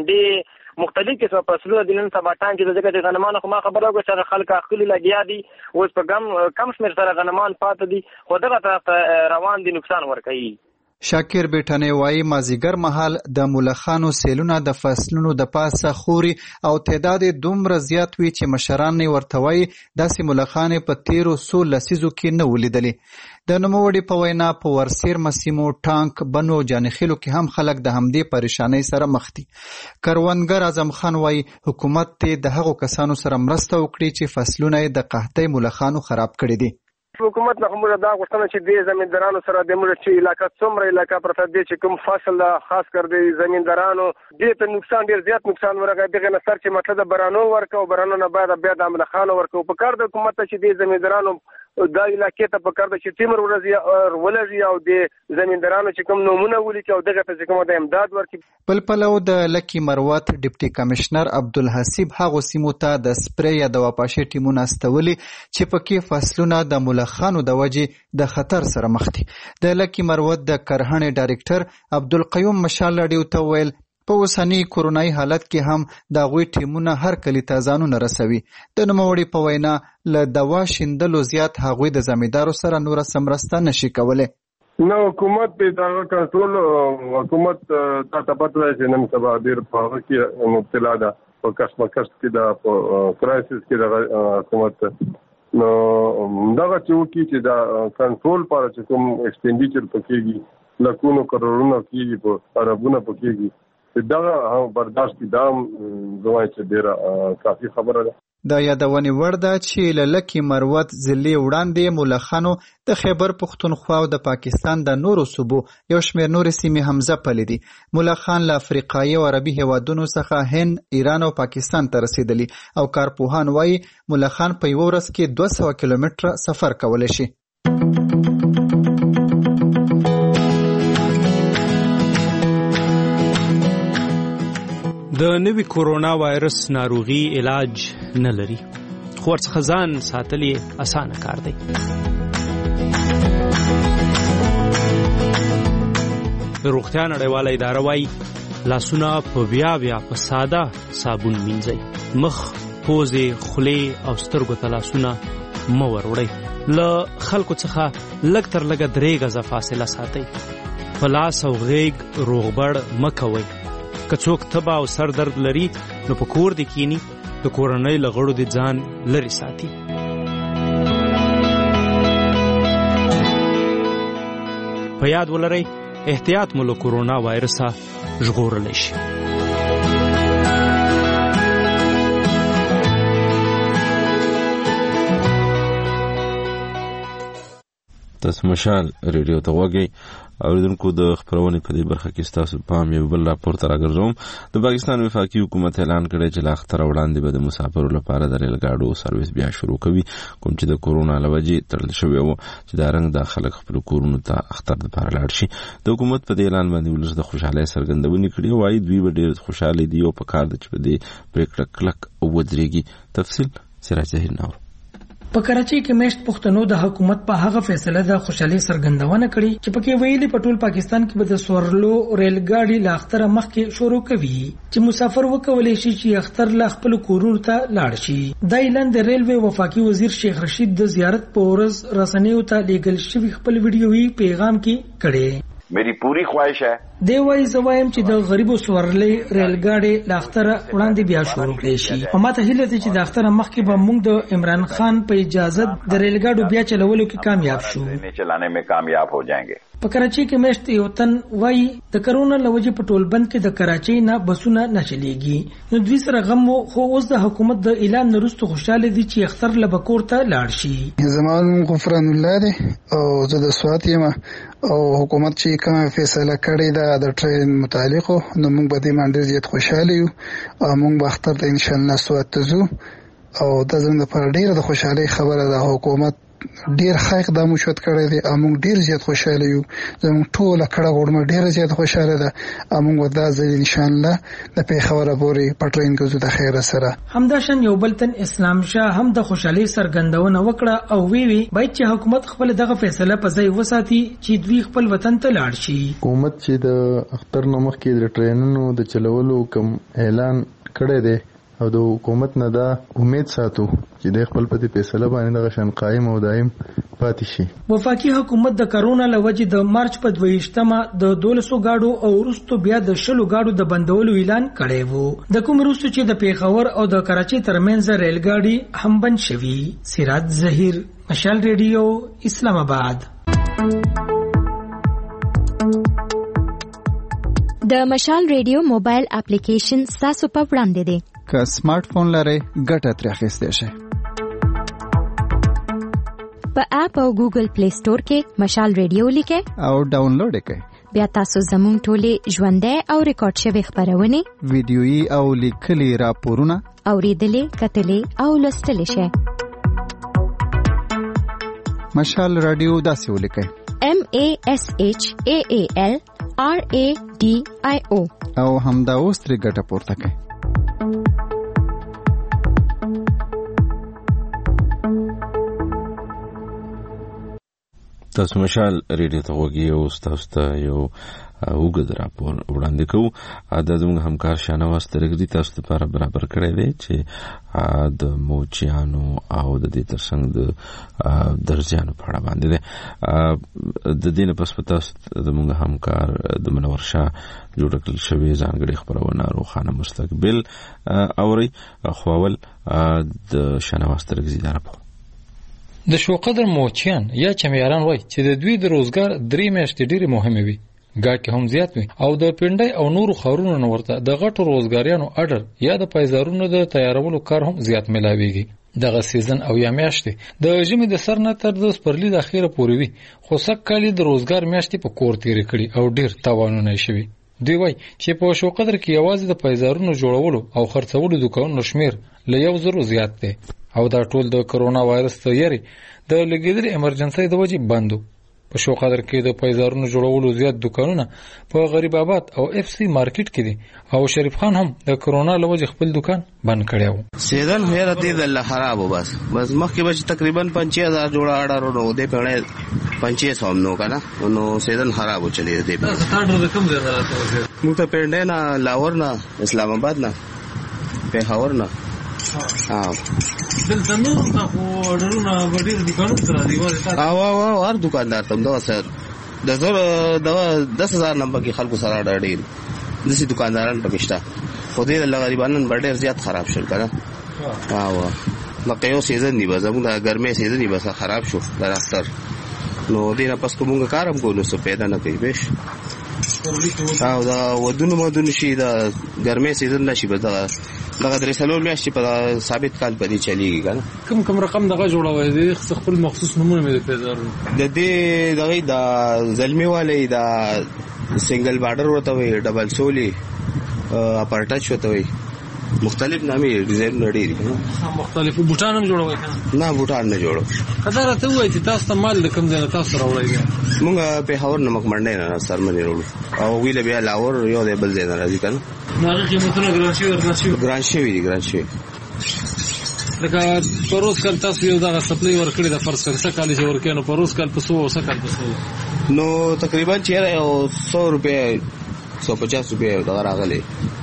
ټنډې مختلف قسمه فصلونه د نن سبا ټان چې ځکه چې غنمانو خو ما خبره وکړه چې خلک اخلي لګیا دي اوس په کم شمېر سره غنمان پاتې دي خو دغه طرف ته روان دي نقصان ورکوي. شاکر بیٹنې وایي مازیګر مهال د ملخانو سیلونه د فصلونو د پاسه خوري او تعداد دومره زیات وي چې مشران ورته وایي داسې ملخانې په تیرو 100 لسیزو کې نه ولیدلې. د نوموړي په وینا په ورسیر مسیمو ټانک بنو جانخیلو کې هم خلک د همدې پریشانۍ سره مخ دي. کروندګر اعظم خان وایي حکومت ته د هغو کسانو سره مرسته وکړي چې فصلونه یې د قحطۍ ملخانو خراب کړي دي. حکومت نه موږ دا غوښتنه چې د زمیندارانو سره د موږ چې علاقه څومره علاقه پرته دي چې کوم فصل خاص کر د زمیندارانو دې ته نقصان ډیر زیات نقصان ورغی دغه نصر چې مطلب د برانو ورکو برانو نه بعد بیا د ملخانو ورکو په کار د حکومت چې د زمیندارانو دا علاقې ته په کار د چې تیمر ولري او د زمیندارانو چې کوم نمونه ولیکي او دغه ته کوم د امداد ورکړي. پلپلو د لکی مروت ډیپټي کمشنر عبدالحسیب هغه سیمو ته د سپری یا د واپاشي ټیمونه استولي چې پکې فصلونه د ملخانو د وجې د خطر سره مخ دي. د لکی مروت د کرهڼې ډایرکټر عبدالقیوم مشال رادیو ته ویل په اوسنی کورونای حالت کې هم د غوی ټیمونه هر کلی ته ځانونه رسوي. د نوموړي په وینا له دوا شیندلو زیات هغوی د زمیندارو سره نور سمرسته نشي کولی. نو حکومت په دغه کنټرول حکومت ته پته ده چې نن سبا ډیر په هغه کې مبتلا ده په کشمکش کې ده کرایسس کې ده حکومت نو دغه چې وکړي چې دا کنټرول پر چې کوم ایکسپینډیچر پکېږي لکونو کروڑونو کېږي په عربونه پکېږي دغه برداشت دام دوی چې ډیره کافي خبره ده. د یادونې وړ ده چې له لکي مروت ضلعې وړاندې ملخانو د خیبر پښتونخوا او د پاکستان د نورو صوبو یو شمېر نورې سیمې هم ځپلې دي. ملخان له افریقایي او عربي هیوادونو څخه هند، ایران او پاکستان ته رسیدلي او کارپوهان وایي ملخان په یوه ورځ کې 200 کیلومتره سفر کولی شي. د نوي کورونا وایرس ناروغي علاج نه لري خو ورڅخه ځان ساتل یې اسانه کار دی. د روغتیا نړیواله اداره وایي لاسونه په بیا په ساده صابون مینځئ. مخ، پوزې، خولې او سترګو ته لاسونه مه وروړئ. له خلکو څخه لږ تر لږه 3 غزه فاصله ساتئ. په لاس او غیږ روغبړ مه کوئ. که څوک تبه او سر درد لري نو په کور دې کینی د کورنۍ له غړو دې ځان لرې ساتي. په یاد ولرئ احتیاط مو له کورونا وایرسه ژغورلی شي. تاسو مشال ریډیو ته وګورئ. اوریدونکو د خبرونې په دې برخه کې ستاسو پام یو بل راپور ته راګرځوم. د پاکستان وفاقي حکومت اعلان کړی چې لا اختر وړاندې به د مسافرو لپاره د ریل ګاډو سرویس بیا شروع کوي کوم چې د کورونا له وجې تړل شوی و چې دا رنګ د خلک خپل کورونو ته اختر لپاره لاړ شي. د حکومت په دې اعلان باندې ولس د خوشحالۍ څرګندونه کړې وایي دوی به ډېر خوشاله دي او په کار ده چې په دې پریکړه کلک ودرېږي. تفصیل سراج ظهیر نور. په کراچۍ کې مېشت پښتنو د حکومت په هغه فیصله د خوشحالۍ څرګندونه کړې چې پکې ویلي په ټول پاکستان کې به د سورلو ریل ګاډي له اختره مخکې شروع کوي چې مسافر وکولی شي چې اختر له خپل کورونو ته لاړ شي. دا اعلان د ریلوے وفاقي وزیر شیخ رشید د زیارت په ورځ رسنیو ته لیږل شوي خپل ویډیويي پیغام کې کړی. मेरी पूरी ख्वाहिश है دی وايي زوایم چې د غریبو سورلې ریلګاډي لاختره وړاندې بیا شروع کړي شي. ماته هیله ده چې د اختر مخکې به موږ د عمران خان په اجازه د ریلګاډو بیا چلولو کې کامیاب شو. چلانے میں کامیاب ہو جائیں گے. په کراچۍ کې میاشت یو تن وايي د کرونا لوجې په ټول بند کې د کراچۍ نه بسونه نه چلیږي. نو دوی سره غم خو اوس د حکومت د اعلان وروسته خوشاله دي چې اختر لبکور ته لاړ شي. زمان غفران الله دی او زه د سوات یم او حکومت چې کومه فیصله کړې ده د ټرین متعلق نو موږ به دې باندې زیات خوشاله یو او موږ به اختر ته ان شاء الله سوات ته ځو او د زموږ لپاره ډیره د خوشحالي خبره ده. حکومت ډیر ښه اقدام وشوت کړی دی او موږ ډیر زیات خوشاله یو. زموږ ټوله کړه غوړمه ډیره زیات خوشاله ده او موږ دا ځل ان شاء الله د پیښور پورې پټرین کوو د خیر سره. همداشان یو بل تن اسلام شاه هم د خوشحالي سرګندونه وکړه او وی باید چې حکومت خپل دغه فیصله په ځای وساتي چې دوی خپل وطن ته لاړ شي. حکومت چې د اختر نو مخکې د ټرینونو د چلولو کوم اعلان کړی دی او د حکومت نه دا امید ساتو چې د خپل په فیصله باندې د غشن قائم او دائم پاتې شي. وفاقي حکومت د کرونا لوجې د مارچ په 22مه د 1200 گاډو او وروسته بیا د 60 گاډو د بندولو اعلان کړی وو. د کوم وروسته چې د پیښور او د کراچۍ ترمنځ ریلګاډي هم بند شوي. سراج ظهیر، مشال ریډیو، اسلام آباد. د مشال ریډیو موبایل اپلیکیشن تاسو په وړاندې دی. که سمارټ فون لرئ ګټه ترې اخیستی شئ. په اپ او ګوګل پلی سٹور کې مشال ریډیو لیکئ او ډاونلوډ یې کړئ. بیا تاسو زموږ ټولې ژوندۍ او ریکارډ شوي خپرونې، ویډیويي او لیکلي راپورونه اورېدلې، کتلې او لوستلی شئ. مشال رادیو داسې ولیکئ: MASHAAL RADIO او همدا اوس ترې ګټه پورته کړئ. تاسو مشال ریډیو ته وګورئ او تاسو ته یو وګد راپور وړاندې کوو. دا زموږ همکار شاهنواز ترګدي تاسو لپاره برابر کړی دی چې د موچیانو او د دې ترڅنګ د درځانو په اړه باندې دی. د دې نه پس تاسو زموږ همکار د منور شاه جوړ کړل شوی ځانګړي خبرونه روخانه مستقبل اوري خواول د شاهنواز ترګدي دا راپور. د شوقدر موچیان یا چمیاران وای چې د دوی د روزګار 3 میاشتې ډېرې مهمه وي، ګاټ هم زیات وي او د پنډای او نورو خارونو نورته د غټو روزګاریانو اډر یا د پایزارونو د تیارولو کار هم زیات ملاويږي. دغه سیزن او یا میاشتې د ژمي د سر نه تر د سپرلی د اخیره پورې وي، خو سک کالي د روزګار میاشتې په کور تیر کړي او ډېر تاوانونه شوي. دوی وای چې په شوقدر کې یوازې د پایزارونو جوړولو او خرڅولو دکانونو شمیر له 1000 زیات دی او دا ټول د کرونا وایرس ته یری د لګیدلې ایمرجنسي د وجې بندو. په شوقدر کې د پایزارونو جوړولو زیات دکانونه په غریب آباد او اف سی مارکیټ کې دي او شریف خان هم د کرونا له وجې خپل دکان بند کړی و. سیزن هیر دې د الله خراب بس مخکې به تقریبا 5000 جوړه اډر نو دې په 500 نو کنه نو سیزن خراب چلی دی. اډر د کوم ځای راځي؟ موږ ته پنډه نه، لاهور نه، اسلام آباد نه، پیښور نه. دلته نو تاسو اډرونه وړي دکانو سره دی وایي او هر دکاندار ته دا سر د 10000 نمبر کې خلکو سره اډر ډیر دسي دکانداران پکشتا خو دې له غریبانو ډېر زیات خراب شول کنه. مکه یو سیزن دی بس موږ د ګرمه سیزن دی بس خراب شو د اختر نو دې نه پس کومه کارم کوو څه پیدا نه کوي بهش او دا ودونه شي د ګرمه سیزن نشي به دغه درې سلور میاشتې په ثابت کال پدې چلیږي کنه. کوم رقم دغه جوړوي د خپل مخصوص نمونه مې پیژارو د دې دغه د زلمی والي د سنگل بارډر ورته وي، ډبل سولي، اپر ټچ ورته وي، مختلف نامي ډیزاین لري. مختلف بوټان هم جوړوي نه بوټان نه جوړو. کله راته وایي چې تاسو ته مال د کوم ځای تاسو راوړی؟ مونږ په هاور نمک منډه نه سرمنې وروړو او ویل بیا لاور یو د بل ځای نه راځي کنه. نه قیمتونه ګران شوی لکه پروس کال تاسو یو دغه سپلای ورکړی د فرض کړه کال چې ورکینو پروس کال په 100 کال په 100 نو تقریبا چیرې او 100 روپے 150 روپے دا راغلي.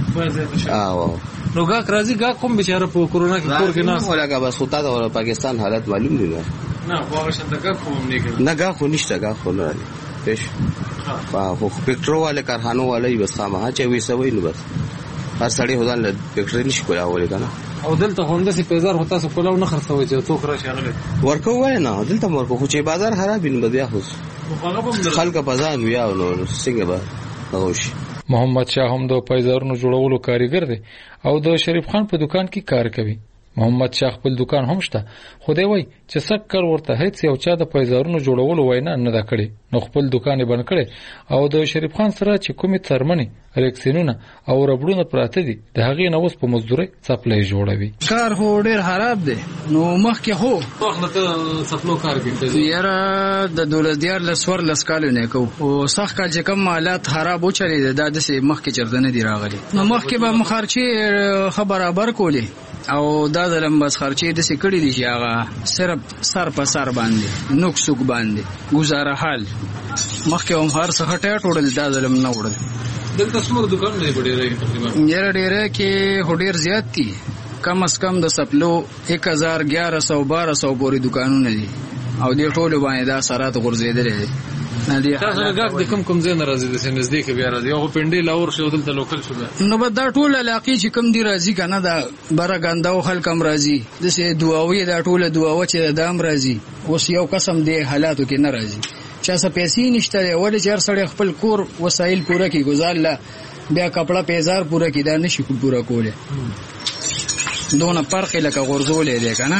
نو گا کرازي گا کوم بیچاره په کورونا کې کور کې نه ولاګه بس وتا د پاکستان حالت معلوم دي نه خو هغه شنه گا کوم نه نه گا خو نشته گا خو نه پېښ په فیکټرو والے کارخانو والے بس خامہ چې وي سوي نو بس هر سړی هدان له فیکټری نشي کولای کنه او دلته هونده سي پیزار هوتا سو کولاو نه خرڅوي چې څوک راشي هغه ورکو وای نه دلته ورکو خو چې بازار خراب وي بیا خو خلک بازار ویا نو څنګه به هوشي. محمد شاه هم د پیزارونو جوړولو کاریګر دی او د شریف خان په دکان کې کار کوي. محمد شاه خپل دکان هم شته خو دی وای چې سکر ورته هیڅ یو چا د پیزارونو جوړولو وینا نه دا کړي نو خپل دکان یې بند کړي او د شریف خان سره چې کومې څرمنې ریکسینونه او ربړونه پراته دي د هغې نه اوس په مزدورۍ څپلۍ جوړوي. کار خو ډېر خراب دی نو مخکې خو وخت نه ته څپلو کار کوي یاره د 2014 کالو نه کو او سخت کال چې کم مالات خراب و چلی دا د مخکې چرته نه دی راغلي نو مخکې به مخارچي برابر کولی او دا د لمبس خرچې د سکړې دي چې هغه صرف سر په سر باندې نوک سوک باندې گزاره حال مخکې هم هر څه ټټ وړل دا د لم نه وړل. دلته څومره دکان دی په ډیره تقریبا یاره ډیره کې هډیر زیات دي کم از کم د سپلو 1100-1200 پورې دکانونه دي او دې ټول باندې دا سرات غورځېدل دي نه دي. تاسو راګه د کوم ځای ناراضي دي نزدیک بیا راځي او پنډي لاور شو دلته لوکل شو نو به دا ټول علاقې چې کم دي راځي کنه دا برګانداو خلک هم راځي د سه دعاوی دا ټول دعاو چې دام راځي اوس یو قسم دی حالاتو کې نه راځي چا څه پیسې نشته ولې چې هر سړی خپل کور وسایل پوره کی گزار لا بیا کپڑا پیزار پوره کی دا نشي پوره کوله دونه فرق لکه غرزولې دی کنه.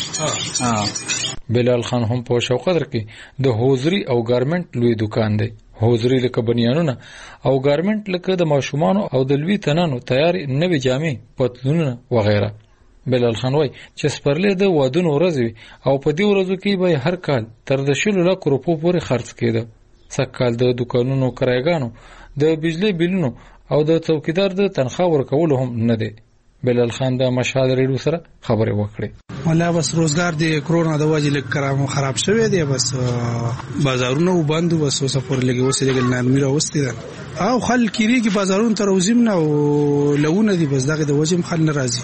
بلال خان هم په شوقدر کې د حوزري او ګارمنټ لوی دکان دی. حوزري لکه بنیانونه او ګارمنټ لکه د ماشومان او د لوی تنانو تیار نوې جامې پتلونونه وغیرہ. بلال خان وای چې سپرلې د وادونو ورځي او په دې ورځو کې به هر کال تر 10 لک روپو پورې خرڅ کېده. سکهال د دکانونو کرایګانو د بجلی بیلونو او د څوکیدار د تنخواه ورکولو هم نه دی. بلال خان د مشهد ریډیو سره خبرې وکړې. ولا بس روزګار د کرونا د وجې لږ خراب شوی دی بس بازارونه وبند بس سفر لګي وسې لګل نه میرا وستي ده او خلک کیږي بازارونو ته روزیم نه او لونه دي بس دغه د وجې خل ناراضي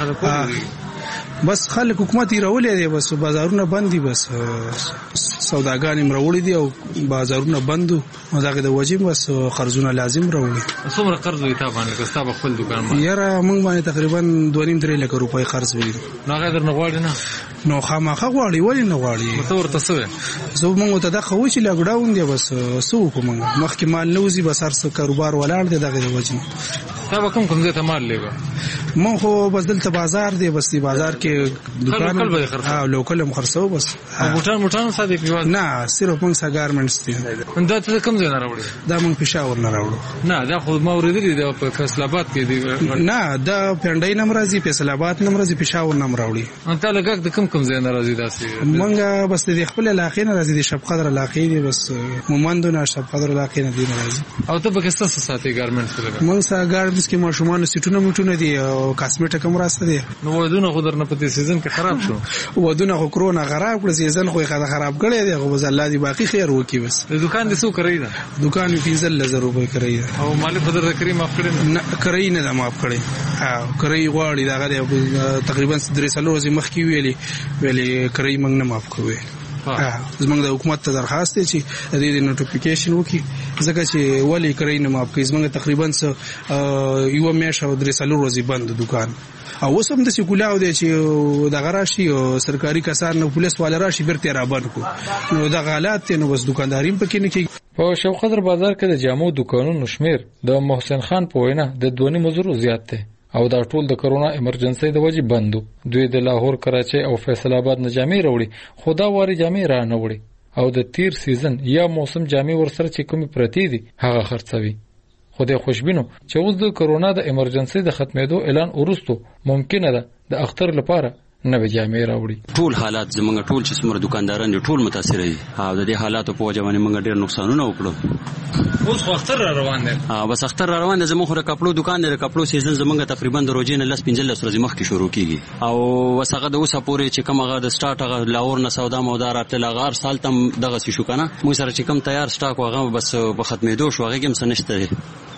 بس خلک حکومت یې راولې دی بس بازارونه بند دي بس سوداګان یې مروړي دي او بازارونه بند او دغه د وجې بس قرضونه لازم راوړي. څومره قرض وي تا باندې که تاسو خپل دکان باندې یاره موږ باندې تقریبا 2.5 لک روپۍ قرض وي نو غیر نه غواړي نه نو خامخا غواړي ولی نه غواړي مته ورته سوې زه موږ ته د خو چې لاک ډاون دی بس سو کوم مخکې مال نوزي بس هر څه کاروبار ولاړ دی دغه د وجې تا به کوم ځای ته مال لګو مو خو بس دلته بازار دی بس دی بازار کې دکان او لوکل هم خرڅو بس موټان ساده پیوال نه صرف موږ ګارمنټس دي دا ته کوم ځای نه راوړي دا موږ پېښور نه راوړو نه دا خو ما ورېدلې دا په فیصل آباد کې دی نه دا پنډای نمرازي فیصل آباد نمرازي پېښور نمراوړي انت لګک د کوم ځای نه راځي داسې موږ بس د خپل علاقې نه راځي د شپ قدر علاقې دی بس مومندو نه شپ قدر علاقې نه دی راځي او ته به څه ساتي ګارمنټس کې موږ سره ګارمنټس کې ماشومان سټونه موټونه دي او کاسمیټک هم راسته دي نو ودونه خو درنه په دې سیزن کې خراب شو ودونه خو کرونا خراب کړ سیزن خو خراب کړی دی خو بس الله دې باقي خیر وکړي بس د دکان دې څو کوي دا دکان یې 15000 روپۍ کوي او مالک بدر کریم اف کړی نه کوي نه دا ماف کړی ها کوي غواړي دا تقریبا 3 سالو ورځې مخکې ویلي کوي موږ نه ماف کوي زمونږ د حکومت ته درخواست دی چې د دې نوټیفیکیشن وکړي ځکه چې ولې کوي نه ماف کوي زمونږ تقریبا یو میاشت او 3 سالو ورځې بند دکان او اوس هم د سکولاو دی چې دغه راشي سرکاري کسان نو پولیس والا راشي بیرته را بند کو نو د حالات نو بس دکانداریم پکې نه کیږي. په شوقدر بازار کې د جامو دکانونو شمیر د محسن خان په وینا د 2.5 زیات دی او دا ټول د کرونا ایمرجنسي د وجې بندو. دوی د لاهور کراچۍ او فیصل آباد نه جامې راوړي خدا واري جامې را نه وړي او د تیر سیزن یا موسم جامې ورسره چې کومي پرتی دي هغه خرڅوي. خدای خوشبینو چې اوس د کرونا د ایمرجنسي د ختمېدو اعلان ورستو ممکنه ده د اختر لپاره نوې جامې راوړي. ټول حالات زمونږ ټول چې څومره دکانداران دي ټول متاثر دي او د دې حالاتو په وجه باندې موږ ډېر نقصانونه وکړو. اوس اختر را روان دی بس اختر را روان دی زموږ د کپړو دکان دی د کپړو سیزن زمونږ تقریبا د روزې نه 15 ورځې مخکې شروع کیږي او وسغه د اوسه پورې چې کوم هغه د سٹارټ هغه لاور نه سودا مودار اتل غار سال تم دغه شو کنه موږ سره چې کوم تیار سٹاک هغه بس په ختمېدو شو هغه هم سنشته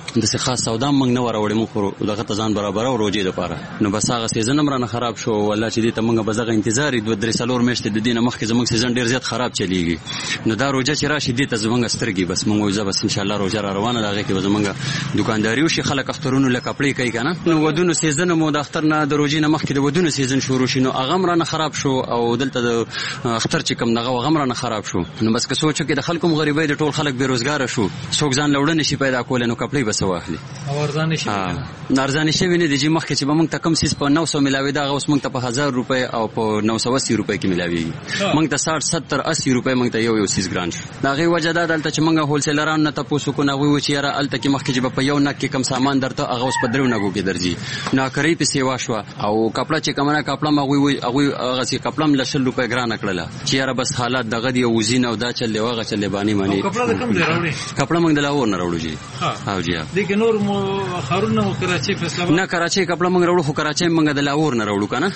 د څه خاص سودا موږ نه وروړې موږ دغه ځان برابر او روزي د پاره نو بس هغه سیزن هم رانه خراب شو والله چې دې ته موږ بزغه انتظار 2-3 میاشتې د دینه مخکې زموږ سیزن ډیر زیات خراب چلیږي نو دا روزه چې راشي دې ته زموږ سترګي بس موږ وځه بس ان شاء الله روزه روانه راغی کې زموږ دکانداري او شي خلک اخترونو لکه کپړې کوي کنه نو ودونو سیزن مو د اختر نه د روزي نه مخکې د ودونو سیزن شروع شي نو هغه رانه خراب شو او دلته د اختر چې کوم دغه هغه رانه خراب شو نو بس که سوچو کې د خلکو غریبۍ د ټول خلک بیروزګار شو څوک ځان لوړ نشي پیدا کول نو کپړې بس واخلي او ارزان نشي ارزان شي ویني د جې مخکې چې به موږ ته کم سیس په 900 ملاوي دا اوس موږ ته په 1000 روپے او په 980 روپے کې ملاوي موږ ته 60 70 80 روپے موږ ته یو سیس ګران شو دا غي وجه دا دلته چې موږ هولسیلران نه تاسو کو نه وی چې یاره الته کې مخکې به په یو نک کې کم سامان درته هغه اوس په درو نګو کې درځي ناکری په سیوا شو او کپڑا چې کومه کپڑا ما وی هغه چې کپڑا م 100 روپے ګران کړله چې یاره بس حالات دغه دی وزینه او دا چل لیواغه چل بانی مانی کپڑا د کم دی راوړي کپڑا موږ د لاهور نه راوړو جی او جی دغه نور مو خارونه او کراچي فیصله نه کراچي کپڑا موږ راوړو خو کراچي موږ د لاهور نه راوړو کنه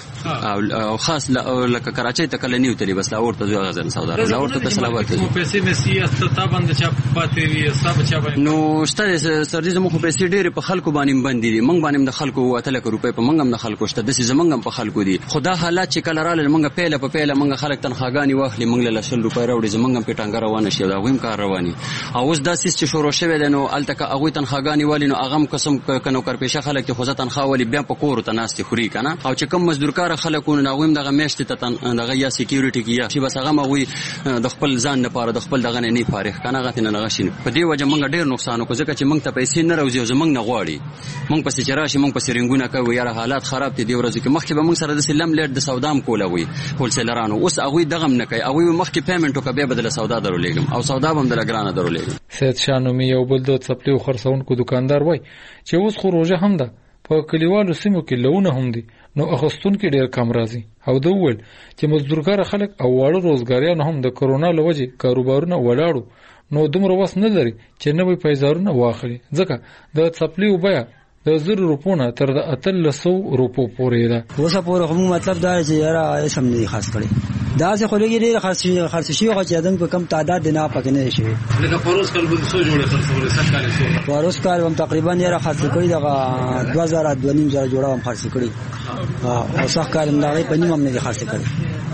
او خاص لکه کراچي ته کله نیو تلی بس لاهور ته ځو غزن سودا لاهور ته سلامات مو پیسې مسی استا باند چا پاتې وي حساب چا باندې نو ستاسو سرجه مو پیسې ډېر په خلکو باندې باندې دي موږ باندې د خلکو 3 روپے په موږ هم د خلکو شته د سې زمنګ په خلکو دي خدا حالات چې کله رااله موږ پیله په پیله موږ خلک تنخواګانی واخلي موږ له 100 روپے راوړي زمنګ په ټانګه روانه شي دا ویم کار رواني او اوس دا سیس چې شروع شوه د نو التک هغه تنخواګانی والی نو هغه قسم کنو کار پیشه خلک ته خوځه تنخوا والی بیا په کور ته ناست خوري کنه او چې کم مزدورکار خلکونه نو ویم دغه میشت ته دغه یا سکیورټي کیه چې بس هغه مغوي د خپل ځان لپاره د خپل دغه نه فارغ کنه غته نه غشین په دې وجه موږ ډیر نقصان کو ځکه چې موږ ته پیسې نه راوځي او زمنګ نه غواړي موږ پسې چرآشي موږ پسې رنګونه کوي یاره حالات خراب دي ورځ کې مخکې به موږ سره د سلام لیټ د سودام کولوي هولسیلرانو اوس هغه دغه نه کوي هغه مخکې پیمنټ وکړي بدله سودا درولېګم او سودا هم د لګرانه درولېګم سید شانومي یو بل د چپلو خرڅونکو دکاندار وای چې اوس خو روزه هم ده په کلیوالو سیمو کې لونه هم دي نو اخستون کې ډیر کم راځي او د ول چې مزدورګر خلک او واړه روزګاریان هم د کرونا لوجه کاروبارونه ولاړو نو دومره وس نه لري چې نوې پیسې واخلي ځکه د چپلو بیا د 0 روپو نه تر 300 روپو پورې ده اوسه پورې هم مطلب دا چې یاره سم نه خاص کړي دا څه خلګي ډیر خاص شي او چې ادم په کم تعداد نه پکې نه شي لکه پروس کال به څو جوړه خرڅول سکاله شو پروس کال هم تقریبا یاره خاص کړي دا 2000 جوړه هم خاص کړي او صح کال هم دا په نیمه نه خاص کړي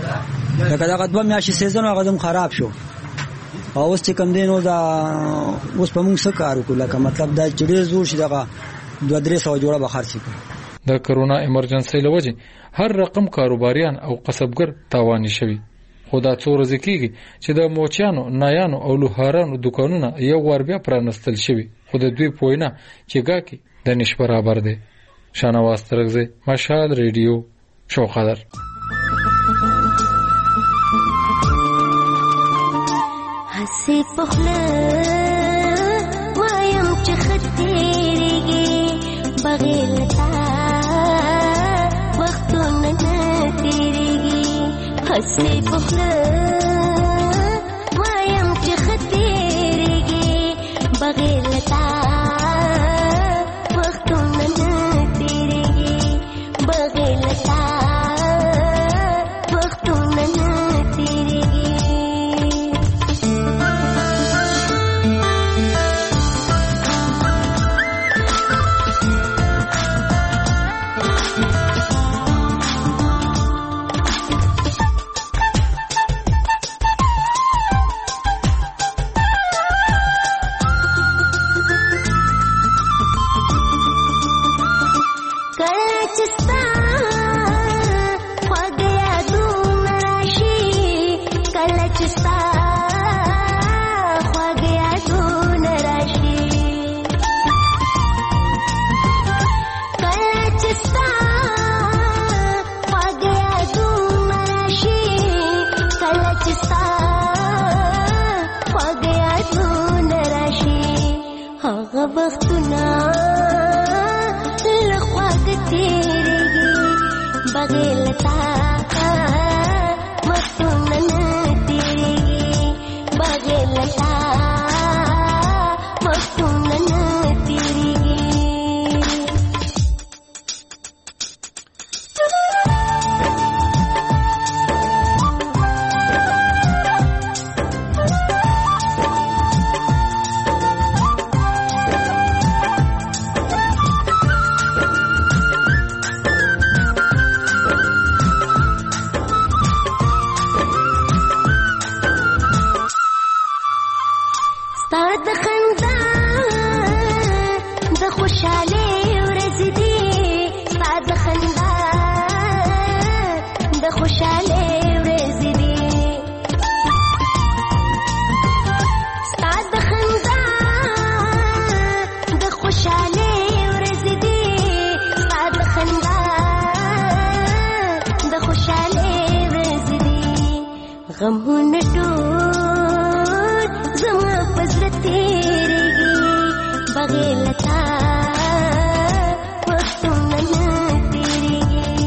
دا قدوه میاشي سیزن هغه هم خراب شو او اوس چې کم دینو دا اوس په موږ څه کار وکړو لکه مطلب دا چې ډیر زور شي دا 200 جوړه به خرڅ کړي د کرونا ایمرجنسي لوجه هر رقم کاروباریان او قصبګر تاواني شوي خدا څو ورځې کېږي چې د موچیانو نایانو او لوهارانو دکانونه یو ور بیا پرانستل شوي خو د دوی پوینه چې ګاکي د نش برابر دي شانواز ترغزه مشهد ریډیو شو خبر حسي پخله وایم چې خطرېږي بغیر تا وختونه تیریږي حسي پخله وایم چې خطرېږي بغیر تا وختونه تیریږي بغیر تا وختونه تیریږي ستاد خندا د خوشاله ورځ دی ستاد خندا د خوشاله ورځ دی ستاد خندا د خوشاله ورځ دی ستاد خندا د خوشاله ورځ دی غمونه ټول زما پزړه تیریږي بغیر لتا وختونه نه تیریږي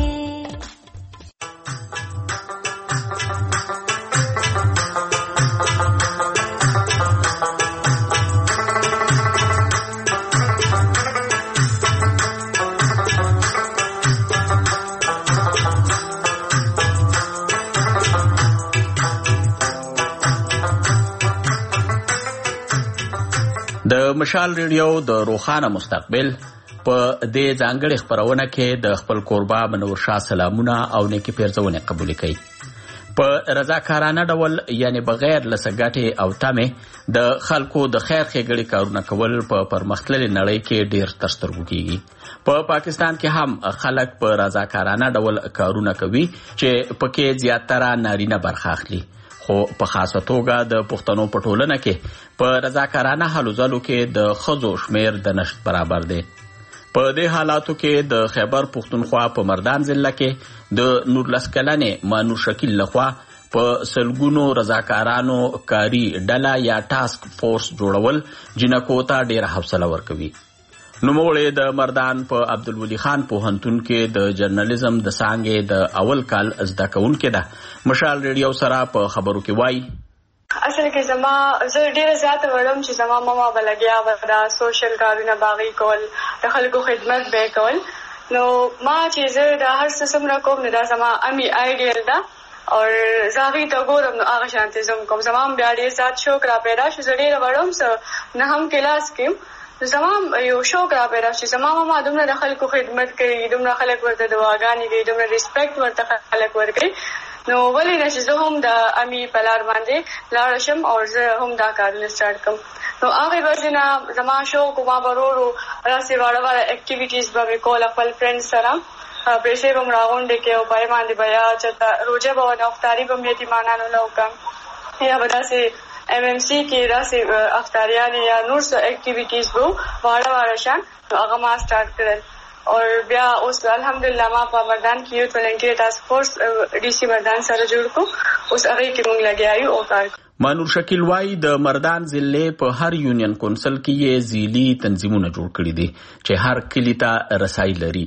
د مشال ریډیو د روخانه مستقبل په دې ځانګړي خبرونه کې د خپل کوربا منور شاه سلامونه او نیکی پیرزونه قبول کړي په رضاکارانه ډول یعنی بغیر لسګټي او تمه د خلکو د خیر ښېګړې کارونه کول په پرمختللې نړۍ کې ډیر تر سترګو کیږي په پاکستان کې هم خلک په رضاکارانه ډول کارونه کوي چې پکې زیاتره نارینه برخه اخلي خو په خاصه توګه د پښتنو په ټولنه کې په رضاکارانه هلو ځلو کې د ښځو شمیر د نشت برابر دی په دې حالاتو کې د خیبر پښتونخوا په مردان ضلع کې د نورلس کلنې مانور شکیل لخوا په سلګونو رضاکارانو کاری ډله یا ټاسک فورس جوړول جنکو ته ډیره حوصله ورکوي نوموړی د مردان په عبدالولي خان پوهنتون کې د جرنالیزم د څانګې د اول کال زده کوونکې ده مشال ریډیو سره په خبرو کې وایي اصل کې زما زه ډیره زیاته وړم چې زما ماما به لګیا وه دا سوشل کارونه باغې کول د خلکو خدمت به یې کول نو ما چې زه دا هر څه څومره کوم نو دا زما امی آیډیل ده او زه هغې ته ګورم نو هغه شانتې زه کوم زما هم بیا ډېر زیات شوق را پیدا شو زه ډېره وړم څه نهم کلاس کې زما یو شوق را پیدا شو زما ماما دومره د خلکو خدمت کوي دومره خلک ورته دعاګانې کوي دومره ریسپیکټ ورته خلک ورکوي نو ولې نه چې زه هم د امي په لار باندې لاړه شم او زه هم دا کارونه سټارټ کړم نو هغې وجې نه زما شوق ما به ورو ورو داسې واړه واړه اکټیویټیز به مې کول خپل فرینډ سره پیسې به م راغونډې کړې او په هغې باندې به یا چېرته روژه به ونه افطاري به م یتیمانانو له وکړم یا به داسې MMC کې داسې افطاریانې یا نور څه اکټیویټیز به واړه واړه شان نو هغه ما سټارټ کړل اور بیا اوس الحمدلله ما په مردان کې یوت ولنټیر ټاسک فورس ډي سي مردان سره جوړ کړو اوس هغې کې موږ لګیا یو او کار مانور شکیل وایي د مردان ضلع په هر یونین کونسل کې یې ځیلي تنظیمونه جوړ کړي دي چې هر کلي ته رسایي لري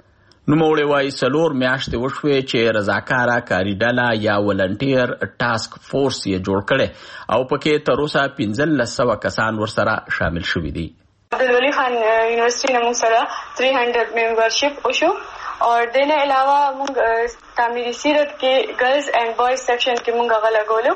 نوموړی وایي 4 میاشتې وشوې چې رضاکاره کاري ډله یا ولنټیر ټاسک فورس یې جوړ کړی او پکې تر اوسه 1500 کسان ورسره شامل شوي دي عبدالولي خان یونیورسټي نه موږ سره 300 ممبرشپ وشو اور دینه علاوه موږ تعمیري سیرت کې ګرلز اینڈ بوائز سیکشن کې موږ هغه لګولو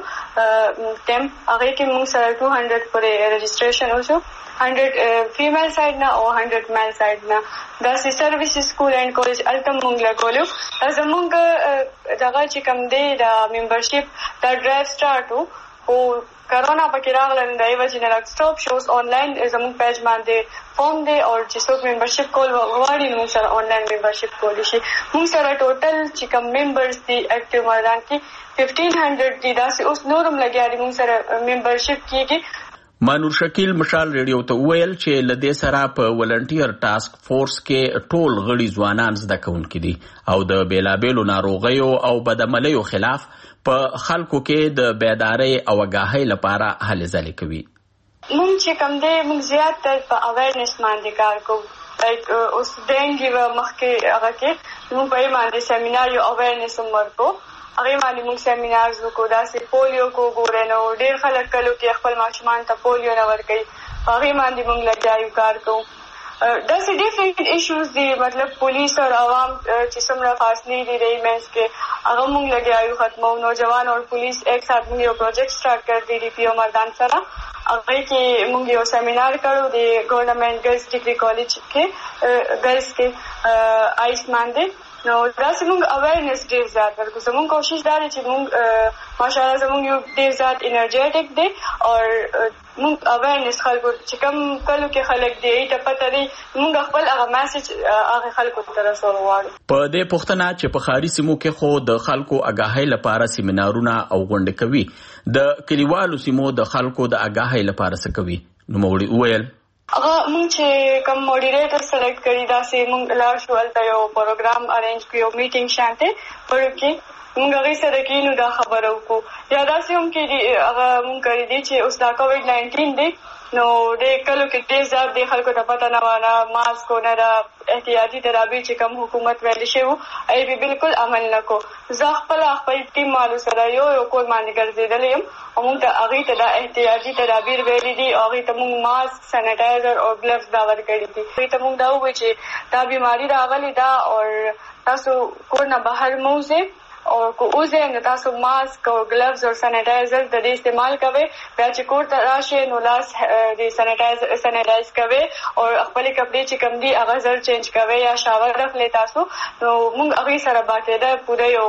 کیمپ هغې کې موږ سره 200 پورې رجسټریشن وشو 100 فیمیل سایډ نه او 100 میل سایډ نه داسې سرویس سکول اینڈ کالج هلته موږ لګولو زموږ دغه چې کوم دی د ممبرشپ دا ډرایو سټارټ و خو کرونا پکې راغله نو د هغې وجې نه لږ سټاپ شو اوس آنلاین زموږ پیج باندې فارم دی او چې څوک ممبرشپ کول غواړي نو موږ سره آنلاین ممبرشپ کولی شي موږ سره ټوټل چې کوم ممبرز دي اکټیو مردان کې 1500 دي داسې اوس نور هم لګیا دي موږ سره ممبرشپ کېږي مانور شکیل مشال ریډیو ته وویل چې له دې سره په ولنټیر ټاسک فورس کې ټول غړي ځوانان زده کوونکي دي او د بېلابېلو ناروغیو او بدعملیو خلاف په خلکو کې د بیدارۍ او آګاهۍ لپاره هلې ځلې کوي موږ چې کوم دی موږ زیات تر په اویرنس باندې کار کوو لایک اوس ډینګي به مخکې هغه کې موږ په یې باندې سیمینار یو اویرنس هم ورکو هغې باندې موږ سیمینارز وکړو داسې پولیو کو ګورئ نو ډېر خلک کلو کې خپل ماشومان ته پولیو نه ورکوي هغې باندې موږ لګیا یو کار کوو داسې ډیفرنٹ ایشوز دي مطلب پولیس اور عوام چې څومره فاصلې دي رہی مینس کې هغه موږ لګیا یو ختمو نوجوان اور پولیس ایک ساتھ موږ یو پروجیکټ سټارټ کړ دی ډي پی او مردان سره هغې کې موږ یو سیمینار کړو د ګورنمنټ ګرلز ډګري کالج کې ګرلز کې آیس باندې نو داسې موږ اویرنس ډیر زیات ورکړو. زموږ کوشش دا دی چې موږ ماشاءالله زموږ یو ډیر زیات انرژیټک دی او موږ اویرنس خلکو چې کوم کلو کې خلک دی ته پته دی موږ خپل هغه میسج هغه خلکو ته رسول غواړو. په دې پوښتنه چې په ښاري سیمو کې خو د خلکو آګاهۍ لپاره سیمینارونه او غونډې کوي، د کلیوالو سیمو د خلکو د آګاهۍ لپاره څه کوي؟ نوموړي وویل هغه موږ چې کوم موډریټر سلیکټ کړی داسې موږ لاړ شو هلته یو پروګرام ارینج کړو، یو میټینګ شانته ورکې موږ هغې سره کینو دا خبره وکړو. یا داسې هم کې هغه موږ کړی دی چې اوس دا کووډ-19 دی نو دې کلو کې ډېر زیات دی خلکو ته پته نه وه، نه ماسک نه دا احتیاطي تدابیر چې کوم حکومت ویلي شوي وو هغې به بلکل عمل نه کو. زه خپل ټیم مالو سره یو کور باندې ګرځېدلی یم او موږ ته هغې ته دا احتیاطي تدابیر ویلي دي او هغې ته موږ ماسک، سینیټایزر او ګلفز دا ورکړي دي. هغې ته موږ دا ووایو چې دا بیماري راغلې ده او تاسو کور نه بهر مه وځئ او که اوځئ نو تاسو ماسک او ګلفز او سینیټایزر د دې استعمال کوئ. بیا چې کور ته راشئ نو لاس د سینیټایز کوئ او خپلې کپړې چې کوم دي هغه زر چینج کوئ یا شاور اخلئ تاسو. نو موږ هغې سره باقاعده پوره یو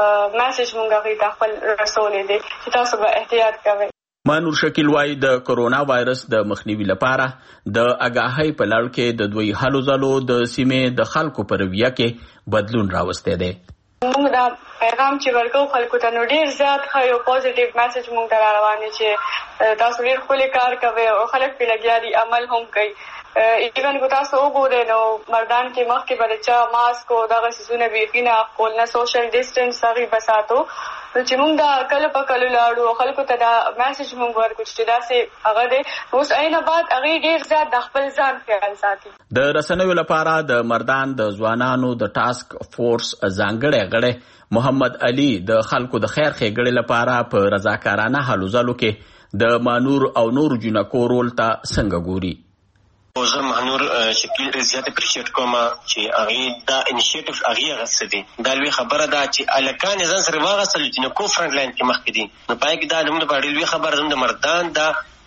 میسج موږ هغې ته خپل رسولی دی چې تاسو به احتیاط کوئ. مانور شکیل وایي د کرونا وایرس د مخنیوي لپاره د آګاهۍ په لړ کې د دوی هلو ځلو د سیمې د خلکو په رویه کې بدلون راوستی دی. موږ دا پیغام چې ورکو خلکو ته نو ډیر زیات ښه یو پوزیټیو میسج موږ ته را روان دی چې تاسو ډیر ښکلی کار کوئ او خلک پرې لګیا دي، عمل هم کوي. ایون که تاسو وګورئ نو مردان کې مخکې به د چا ماسک او دغه څیزونه بیخي نه خپل نه سوشل ډسټنس هغې به ساتو. نو چې موږ دا کله په کلو لاړو او خلکو ته دا میسج موږ ورکړو چې داسې هغه دی اوس اینه بعد هغې ډېر زیات د خپل ځان خیال ساتي. د رسنیو لپاره د مردان د ځوانانو د ټاسک فورس ځانګړی غړی محمد علي د خلکو د خیر ښېګړې لپاره په رضاکارانه هلو ځلو کې د مانور او نورو جنکو رول ته څنګه ګوري؟ زه مانور شکیل زیات اپریشیټ کوم چې هغې دا انیشیټیو هغې اخیستی دی. دا لوی خبره ده چې هلکان یې ځان سره واخیستل جنکو فرنټ لاین کې مخکې دي. نو په هغې کې دا زموږ لپاره ډېر لوی خبره ده. د مردان د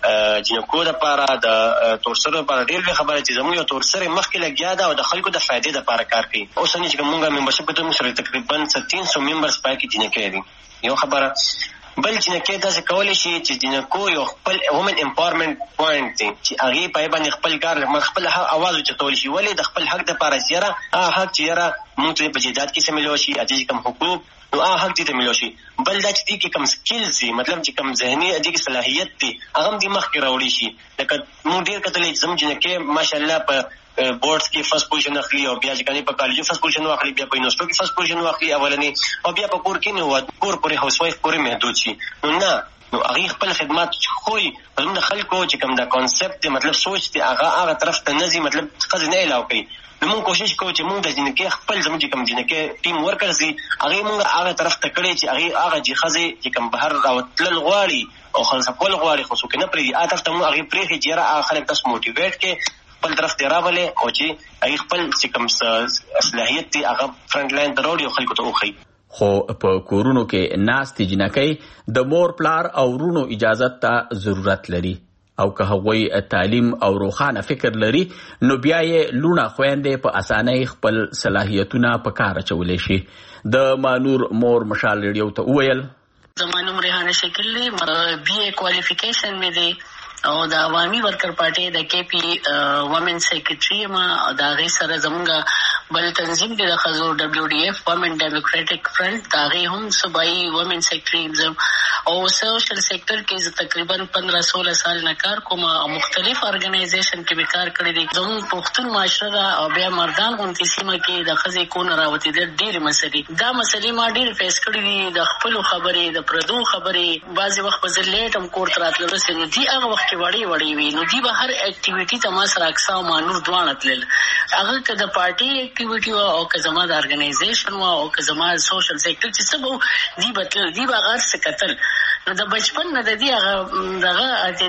جنکو دپاره د تورسرو دپاره ډېر لوی خبره چې زموږ یو تورسر مخکې لګیا ده او د خلکو د فایدې دپاره کار کوي. اوسنی چې موږ ممبرشپ کوو موږ سره تقریبا 300 ممبرس په کې جنکې دي. یو خبره بل جنکې داسې کولی شي چې جنکو یو خپل وومن امپاورمنټ پوینټ دی چې هغې په باندې خپل کار خپل اواز اوچتولی شي. ولې د خپل حق دپاره چې یاره هغه حق چې یاره موږ ته په جیداد کې څه میلو شي چې کوم حقوق نو هغه حق دې ته میلو شي. بل دا چې دې کې کوم سکلز دي مطلب چې کوم ذهني دې کې صلاحیت دی هغه هم دې مخکې راوړی شي. لکه موږ ډېر کتلی چې زموږ جنکې ماشاءالله په بورډز کې فرست پوزیشن اخلي او بیا چې کني په کالج فرست پوزیشن واخلي، بیا په یونیورسيټي کې فرست پوزیشن واخلي اولنی او بیا په کور کې نو کور پورې هاوس وایف پورې محدود شي. نو نه نو هغه خپل خدمات خوې زموږ خلکو چې کوم دا کانسپټ مطلب سوچ دی هغه طرف ته نه ځي مطلب خزه نه علاوه کوي. نو موږ کوشش کوو چې موږ د جنکې خپل زموږ کوم جنکې ټیم ورکرز دي هغه موږ هغه طرف ته کړی چې هغه چې خزه چې کوم بهر راوتل غواړي او خلاص کول غواړي خو څوک نه پرې هغه طرف ته موږ هغه پرې چې هغه خلک تاسو موټیویټ کې خپل طرف ته راولې او چې هغه خپل چې کوم صلاحیت دی هغه فرنټ لاین ته راوړي او خلکو ته وښيي. خو په کورونو کې ناستې جنکۍ د مور پلار او ورونو اجازت ته ضرورت لري او که هغوی تعلیم او روښانه فکر لري نو بیا یې لوڼه خویندې په اسانۍ خپل صلاحیتونه په کار اچولی شي. د مانور مور مشال ریډیو ته وویل زما نوم ریحانه شکیل دی، BA کوالیفیکیشن مې دی او د عوامي ورکر پارټۍ د KP وومن سیکریټري یم. د هغې سره زمونږ بل تنظیم دی د ښځو WDF وومن ډیموکریټک فرنټ، د هغې هم صوبایي وومن سیکریټري یم او سوشل سیکټر کې زه تقریبا 15-16 سال نه کار کوم او مختلف ارګنایزیشن کې به کار کړی دی. زموږ پښتون معاشره ده او بیا مردان غوندې سیمه کې د ښځې کونه راوتېدل ډېرې مسلې دا مسلې ما ډېرې فیس کړي دي. د خپلو خبرې د پردو خبرې بعضې وخت به زه لیټ هم کور ته راتلل نو دي هغه وخت کې وړې وي نو دي به هر اکټیویټي ته ما سره اقصا او مانور دواړه تلل. هغه که د پارټي اکټیویټي وه او که زما د ارګنایزیشن وه او که زما سوشل سیکټر چې څه به دي به تلل دي به هغه هر څه کتل. نو د بچپن نه د دې هغه دغه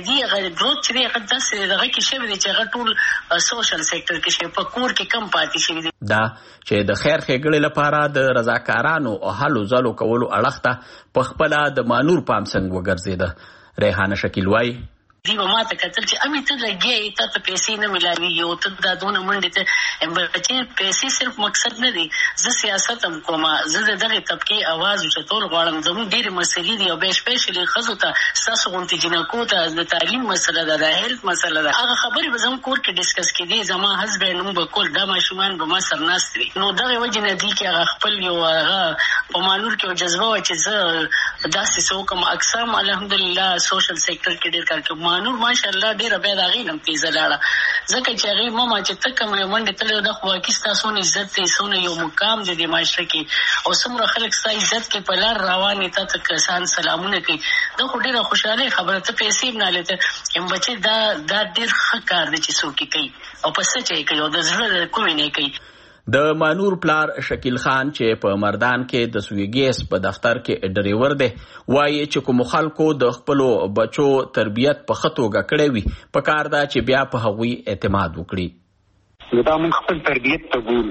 ګروت چې دی هغه داسې دغه کې شوی دی چې هغه ټول سوشل سیکټر کې شوی په کور کې کم پاتې شوي دي. دا چې د خیر ښېګړې لپاره د رضاکارانو او هلو ځلو کولو اړخ ته په خپله د مانور پام څنګ وګرځېده. ریحانه شکیل وایي دی به ما ته کتل چې امې ته لګیا ته ته پیسې نه ملاویږي او ته دا دونه منډې ته بچې پیسې صرف مقصد نه دی. زه سیاست هم کوم، زه د دغې طبقې اواز اوچتول غواړم. زموږ ډېرې مسلې دي او بیا سپیشلي ښځو ته ستاسو غوندې جنکو ته د تعلیم مسله ده، د هیلت مسله ده. هغه خبرې به زموږ کور کې ډسکس کېدې، زما هسبینډ موږ به کول، دا ماشومان به ما سر ناست وي. نو دغې وجې نه دي چې هغه خپل یو هغه په مانور کې یو جذبه وه چې زه داسې څه وکړم. اقسام الحمدلله سوشل سیکټر کې ډېر کار کوي. مانور ماشاءالله ډېره بیا د هغې نه هم تیزه لاړه، ځکه چې هغې ماما چې ته کوم یو منډې تللی دا خو واقعي ستا څونه عزت دی، څونه یو مقام دی د معاشره کې، او څومره خلک ستا عزت کې په لار روان دي، تا ته کسان سلامونه کوي. دا خو ډېره خوشحالۍ خبره. ته پیسې هم نه هلته یم بچې، دا ډېر ښه کار دی چې څوک یې کوي او په سچ یې کوي او د زړه د کومې نه کوي. د مانور پلار شکیل خان چې په مردان کې د سویګیس په دفتر کې ډریور دی وایي چې کوم خلکو د خپلو بچو تربیت په ښه توګه کړی وي په کار ده چې بیا په هغوی اعتماد وکړي. دا موږ خپل تربیت ته ګورو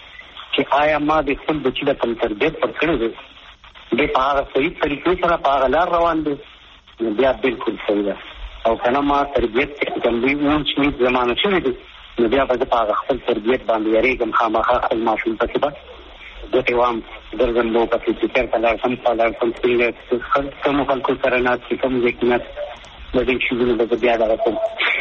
چې آیا ما د خپل بچي د کوم تربیت پر کړی دی، دی په هغه صحیح طریقې سره په هغه لار روان دی، نو بیا بالکل صحیح ده. او که نه ما تربیت کې کوم دوی اونچ نیچ زمانه شوی دی، نو بیا به زه په هغه خپل تربیت باندې یارېږم. خامخا خپل ماشوم پسې به ګوتې وام، ګرځم به پسې چې چېرته لاړ شم په لاړ شم څنګه کومو خلکو سره ناست چې کوم ځای کې ناست د دې شیزونو به زه بیا دغه کوم.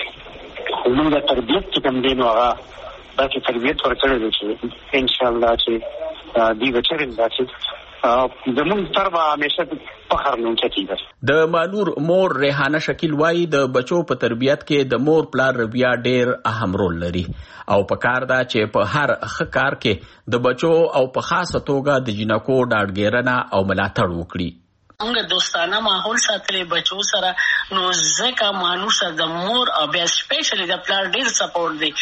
خو موږ د تربیت چې کوم دی نو هغه داسې تربیت ورکړی دی چې انشاءالله چې دوی به چېرې دا چې زمونږ سر به همیشه فخر نه اوچتېږي. د مانور مور ریحانه شکیل وایي د بچو په تربیت کې د مور پلار رویه ډېر اهم رول لري او په کار ده چې په هر ښه کار کې د بچو او په خاصه توګه د جنکو ډاډګیرنه او ملاتړ وکړي. موږ دوستانه ماحول ساتلی بچو سره، نو ځکه مانور سره د مور او بیا سپیشلی د پلار ډېر سپورټ دی.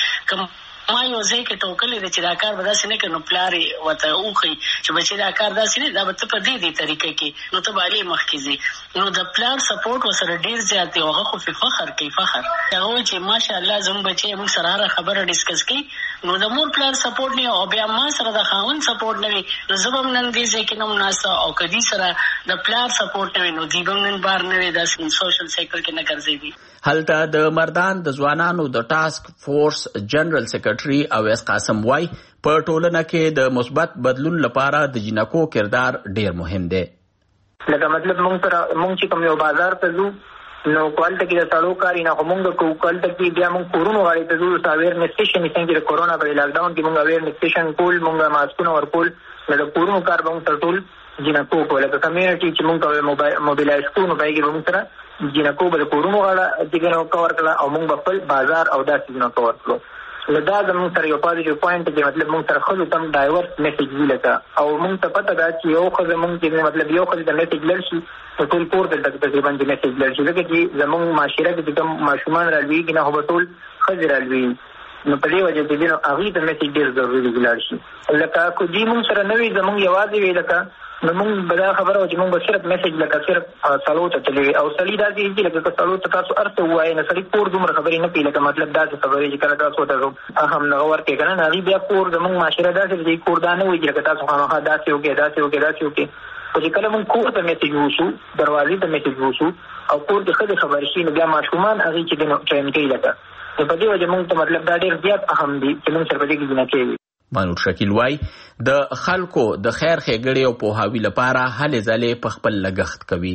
ما یو ځای کې ټوکلې ده چې دا کار به داسې نه کوي، نو پلار یې ورته وښیي چې بچې دا کار داسې نه، دا به ته په دې طریقه کې، نو ته به هلې مخکې ځې. نو د پلار سپورټ ورسره ډېر زیات دی او هغه خو پرې فخر کوي. هغه وایي چې ماشاءالله زموږ بچې موږ سره هره خبره ډسکس کوي. نو د مور پلار سپورټ نه او بیا ما سره د خاوند سپورټ نه وي، نو زه به هم نن دې ځای کې نه وم ناسته، او که دې سره د پلار سپورټ نه وي نو دې به هم نن بار نه وي داسې سوشل سیکټر کې نه ګرځېدي. هلته د مردان د ځوانانو د ټاسک فورس جنرال سیکرټري اویس قاسم وای په ټولنه کې د مثبت بدلون لپاره د جنکو کردار ډیر مهم دی. لکه مطلب مونږ چې کوم یو بازار ته ځو نو کوالټه کې د سړو کاری نه خو مونږ کو کوالټه کې بیا مونږ کورونو غاړې ته ځو، اویرنس سټیشن څنګه د کورونا په لاک ډاون کې مونږ اویرنس سټیشن کول، مونږ ماسکونه ورکول، د کورونو کار به مونږ ټول جنکو کول. لکه کمیونټي چې مونږ موبایلایز کوو نو پای کې مونږ سره جنکو به د کورونو غاړه چې کور کړه او مونږ خپل بازار او داسې نه کور کړو. نو دا زموږ سره یو پازیټیو پوینټ دی، مطلب مونږ سره ښځو ته هم ډایورس میسیج وي لکه، او مونږ ته پته ده چې یو ښځه مونږ چې مطلب یو ښځې ته میسیج لړ شي نو ټول کور ته تقریبا د میسیج لړ شي، ځکه چې زموږ معاشره کې چې کوم ماشومان رالویږي نه خو به ټول ښځې رالویږي، نو په دې وجه چې نو هغوی ته میسیج ډېر ضروري دی لاړ شي. لکه که دوی مونږ سره نه وي زموږ یوازې وي لکه، نو مونږ به دا خبره وه چې مونږ به صرف میسیج لکه صرف سړو ته تللی وي، او سړي داسې چې لکه که سړو ته تاسو هر څه ووایئ نو سړي کور دومره خبرې نه کوي، لکه مطلب داسې خبرې چې کله تاسو ته هم نه ورکوي که نه، نو هغوی بیا کور زموږ معاشره داسې دی کور دا نه وایي چې لکه تاسو خامخا داسې وکړئ داسې وکړئ داسې وکړئ. خو چې کله مونږ کور ته میسیج وشو، دروازې ته میسیج وشو او کور کې ښځې خبر شي، نو بیا ماشومان هغوی چې دی نو ټرین کوي لکه، نو په دې وجه مونږ ته مطلب دا ډېر زیات اهم دی چې مونږ سره په دې کې جنکې وي. مانور شکیل وای د خلکو د خیر ښېګړې او پوهاوي لپاره هلې ځلې په خپل لګښت کوي.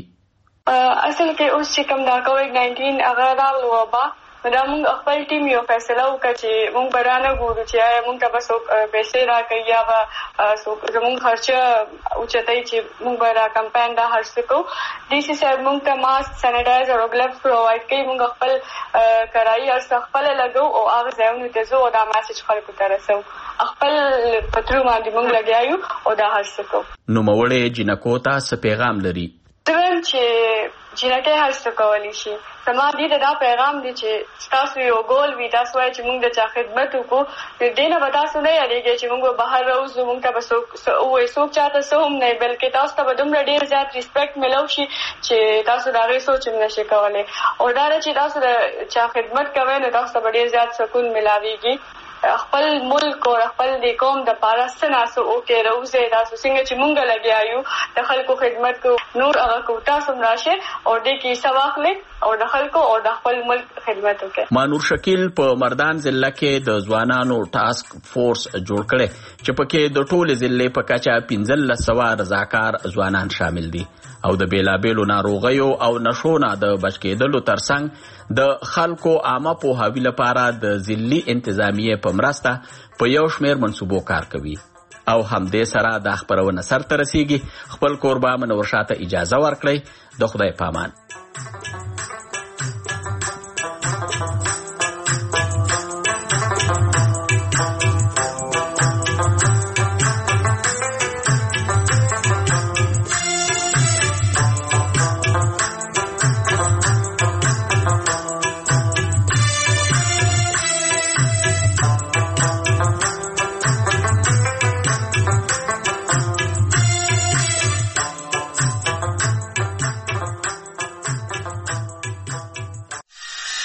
اصل کې اوس چې کوم دا کووډ-19 هغه راغلو وبا، نو دا مونږ خپل ټیم یو فیصله وکړه چې مونږ به رانه ګورو چې آیا مونږ ته به څوک پیسې راکوي یا به څوک زمونږ خرچه اوچتوي چې مونږ به دا کمپاین دا هر څه کوو. ډي سی صاحب مونږ ته ماسک، سینیټایزر او ګلفز پرووایډ کوي، مونږ خپل کړایي هر څه خپله لګو او هغه ځایونو ته ځو او دا میسیج خلکو ته رسوو، خپل پترو باندې مونږ لګیا یو او دا هر څه کوو. نوموړې جنکو ته څه پیغام لري؟ دویم چې جنکۍ هر څه کولی شي، زما دې ته دا پیغام دی چې ستاسو یو ګول وي، تاسو وایئ چې مونږ د چا خدمت وکړو، نو دې نه به تاسو نه یادېږئ چې مونږ به بهر راوځو، مونږ ته به ووایي څوک چاته څه هم نه، بلکې تاسو ته به دومره ډېر زیات ریسپیکټ میلو شي چې تاسو د هغې سوچ هم نشئ کولی. او دا ده چې تاسو د چا خدمت کوئ نو تاسو ته به ډېر زیات سکون میلاویږي. خپل ملک او خپل د قوم دپاره څه ناسو وکړئ، راوځئ تاسو څنګه چې مونږ لګیا یو د خلکو خدمت کوو، نور هغه کوو، تاسو هم راشئ او دې کې سواخلې او د خلکو او د خپل ملک خدمت وکړي. مانور شکیل په مردان ضلع کې د ځوانانو ټاسک فورس جوړ کړي چې پکې د ټولې ضلع په کچه 1500 رضاکار ځوانان شامل دي او د بیلابیلو ناروغیو او نشو نه د بچ کېدلو ترڅنګ د خلکو عامه پوهاوي لپاره د ضلعي انتظامیې په مرسته په یو شمېر منصوبو کار کوي. او همدې سره د خبرونه سرته رسیږي. خپل کوربه منور شاته اجازه ورکړئ. د خدای پامان.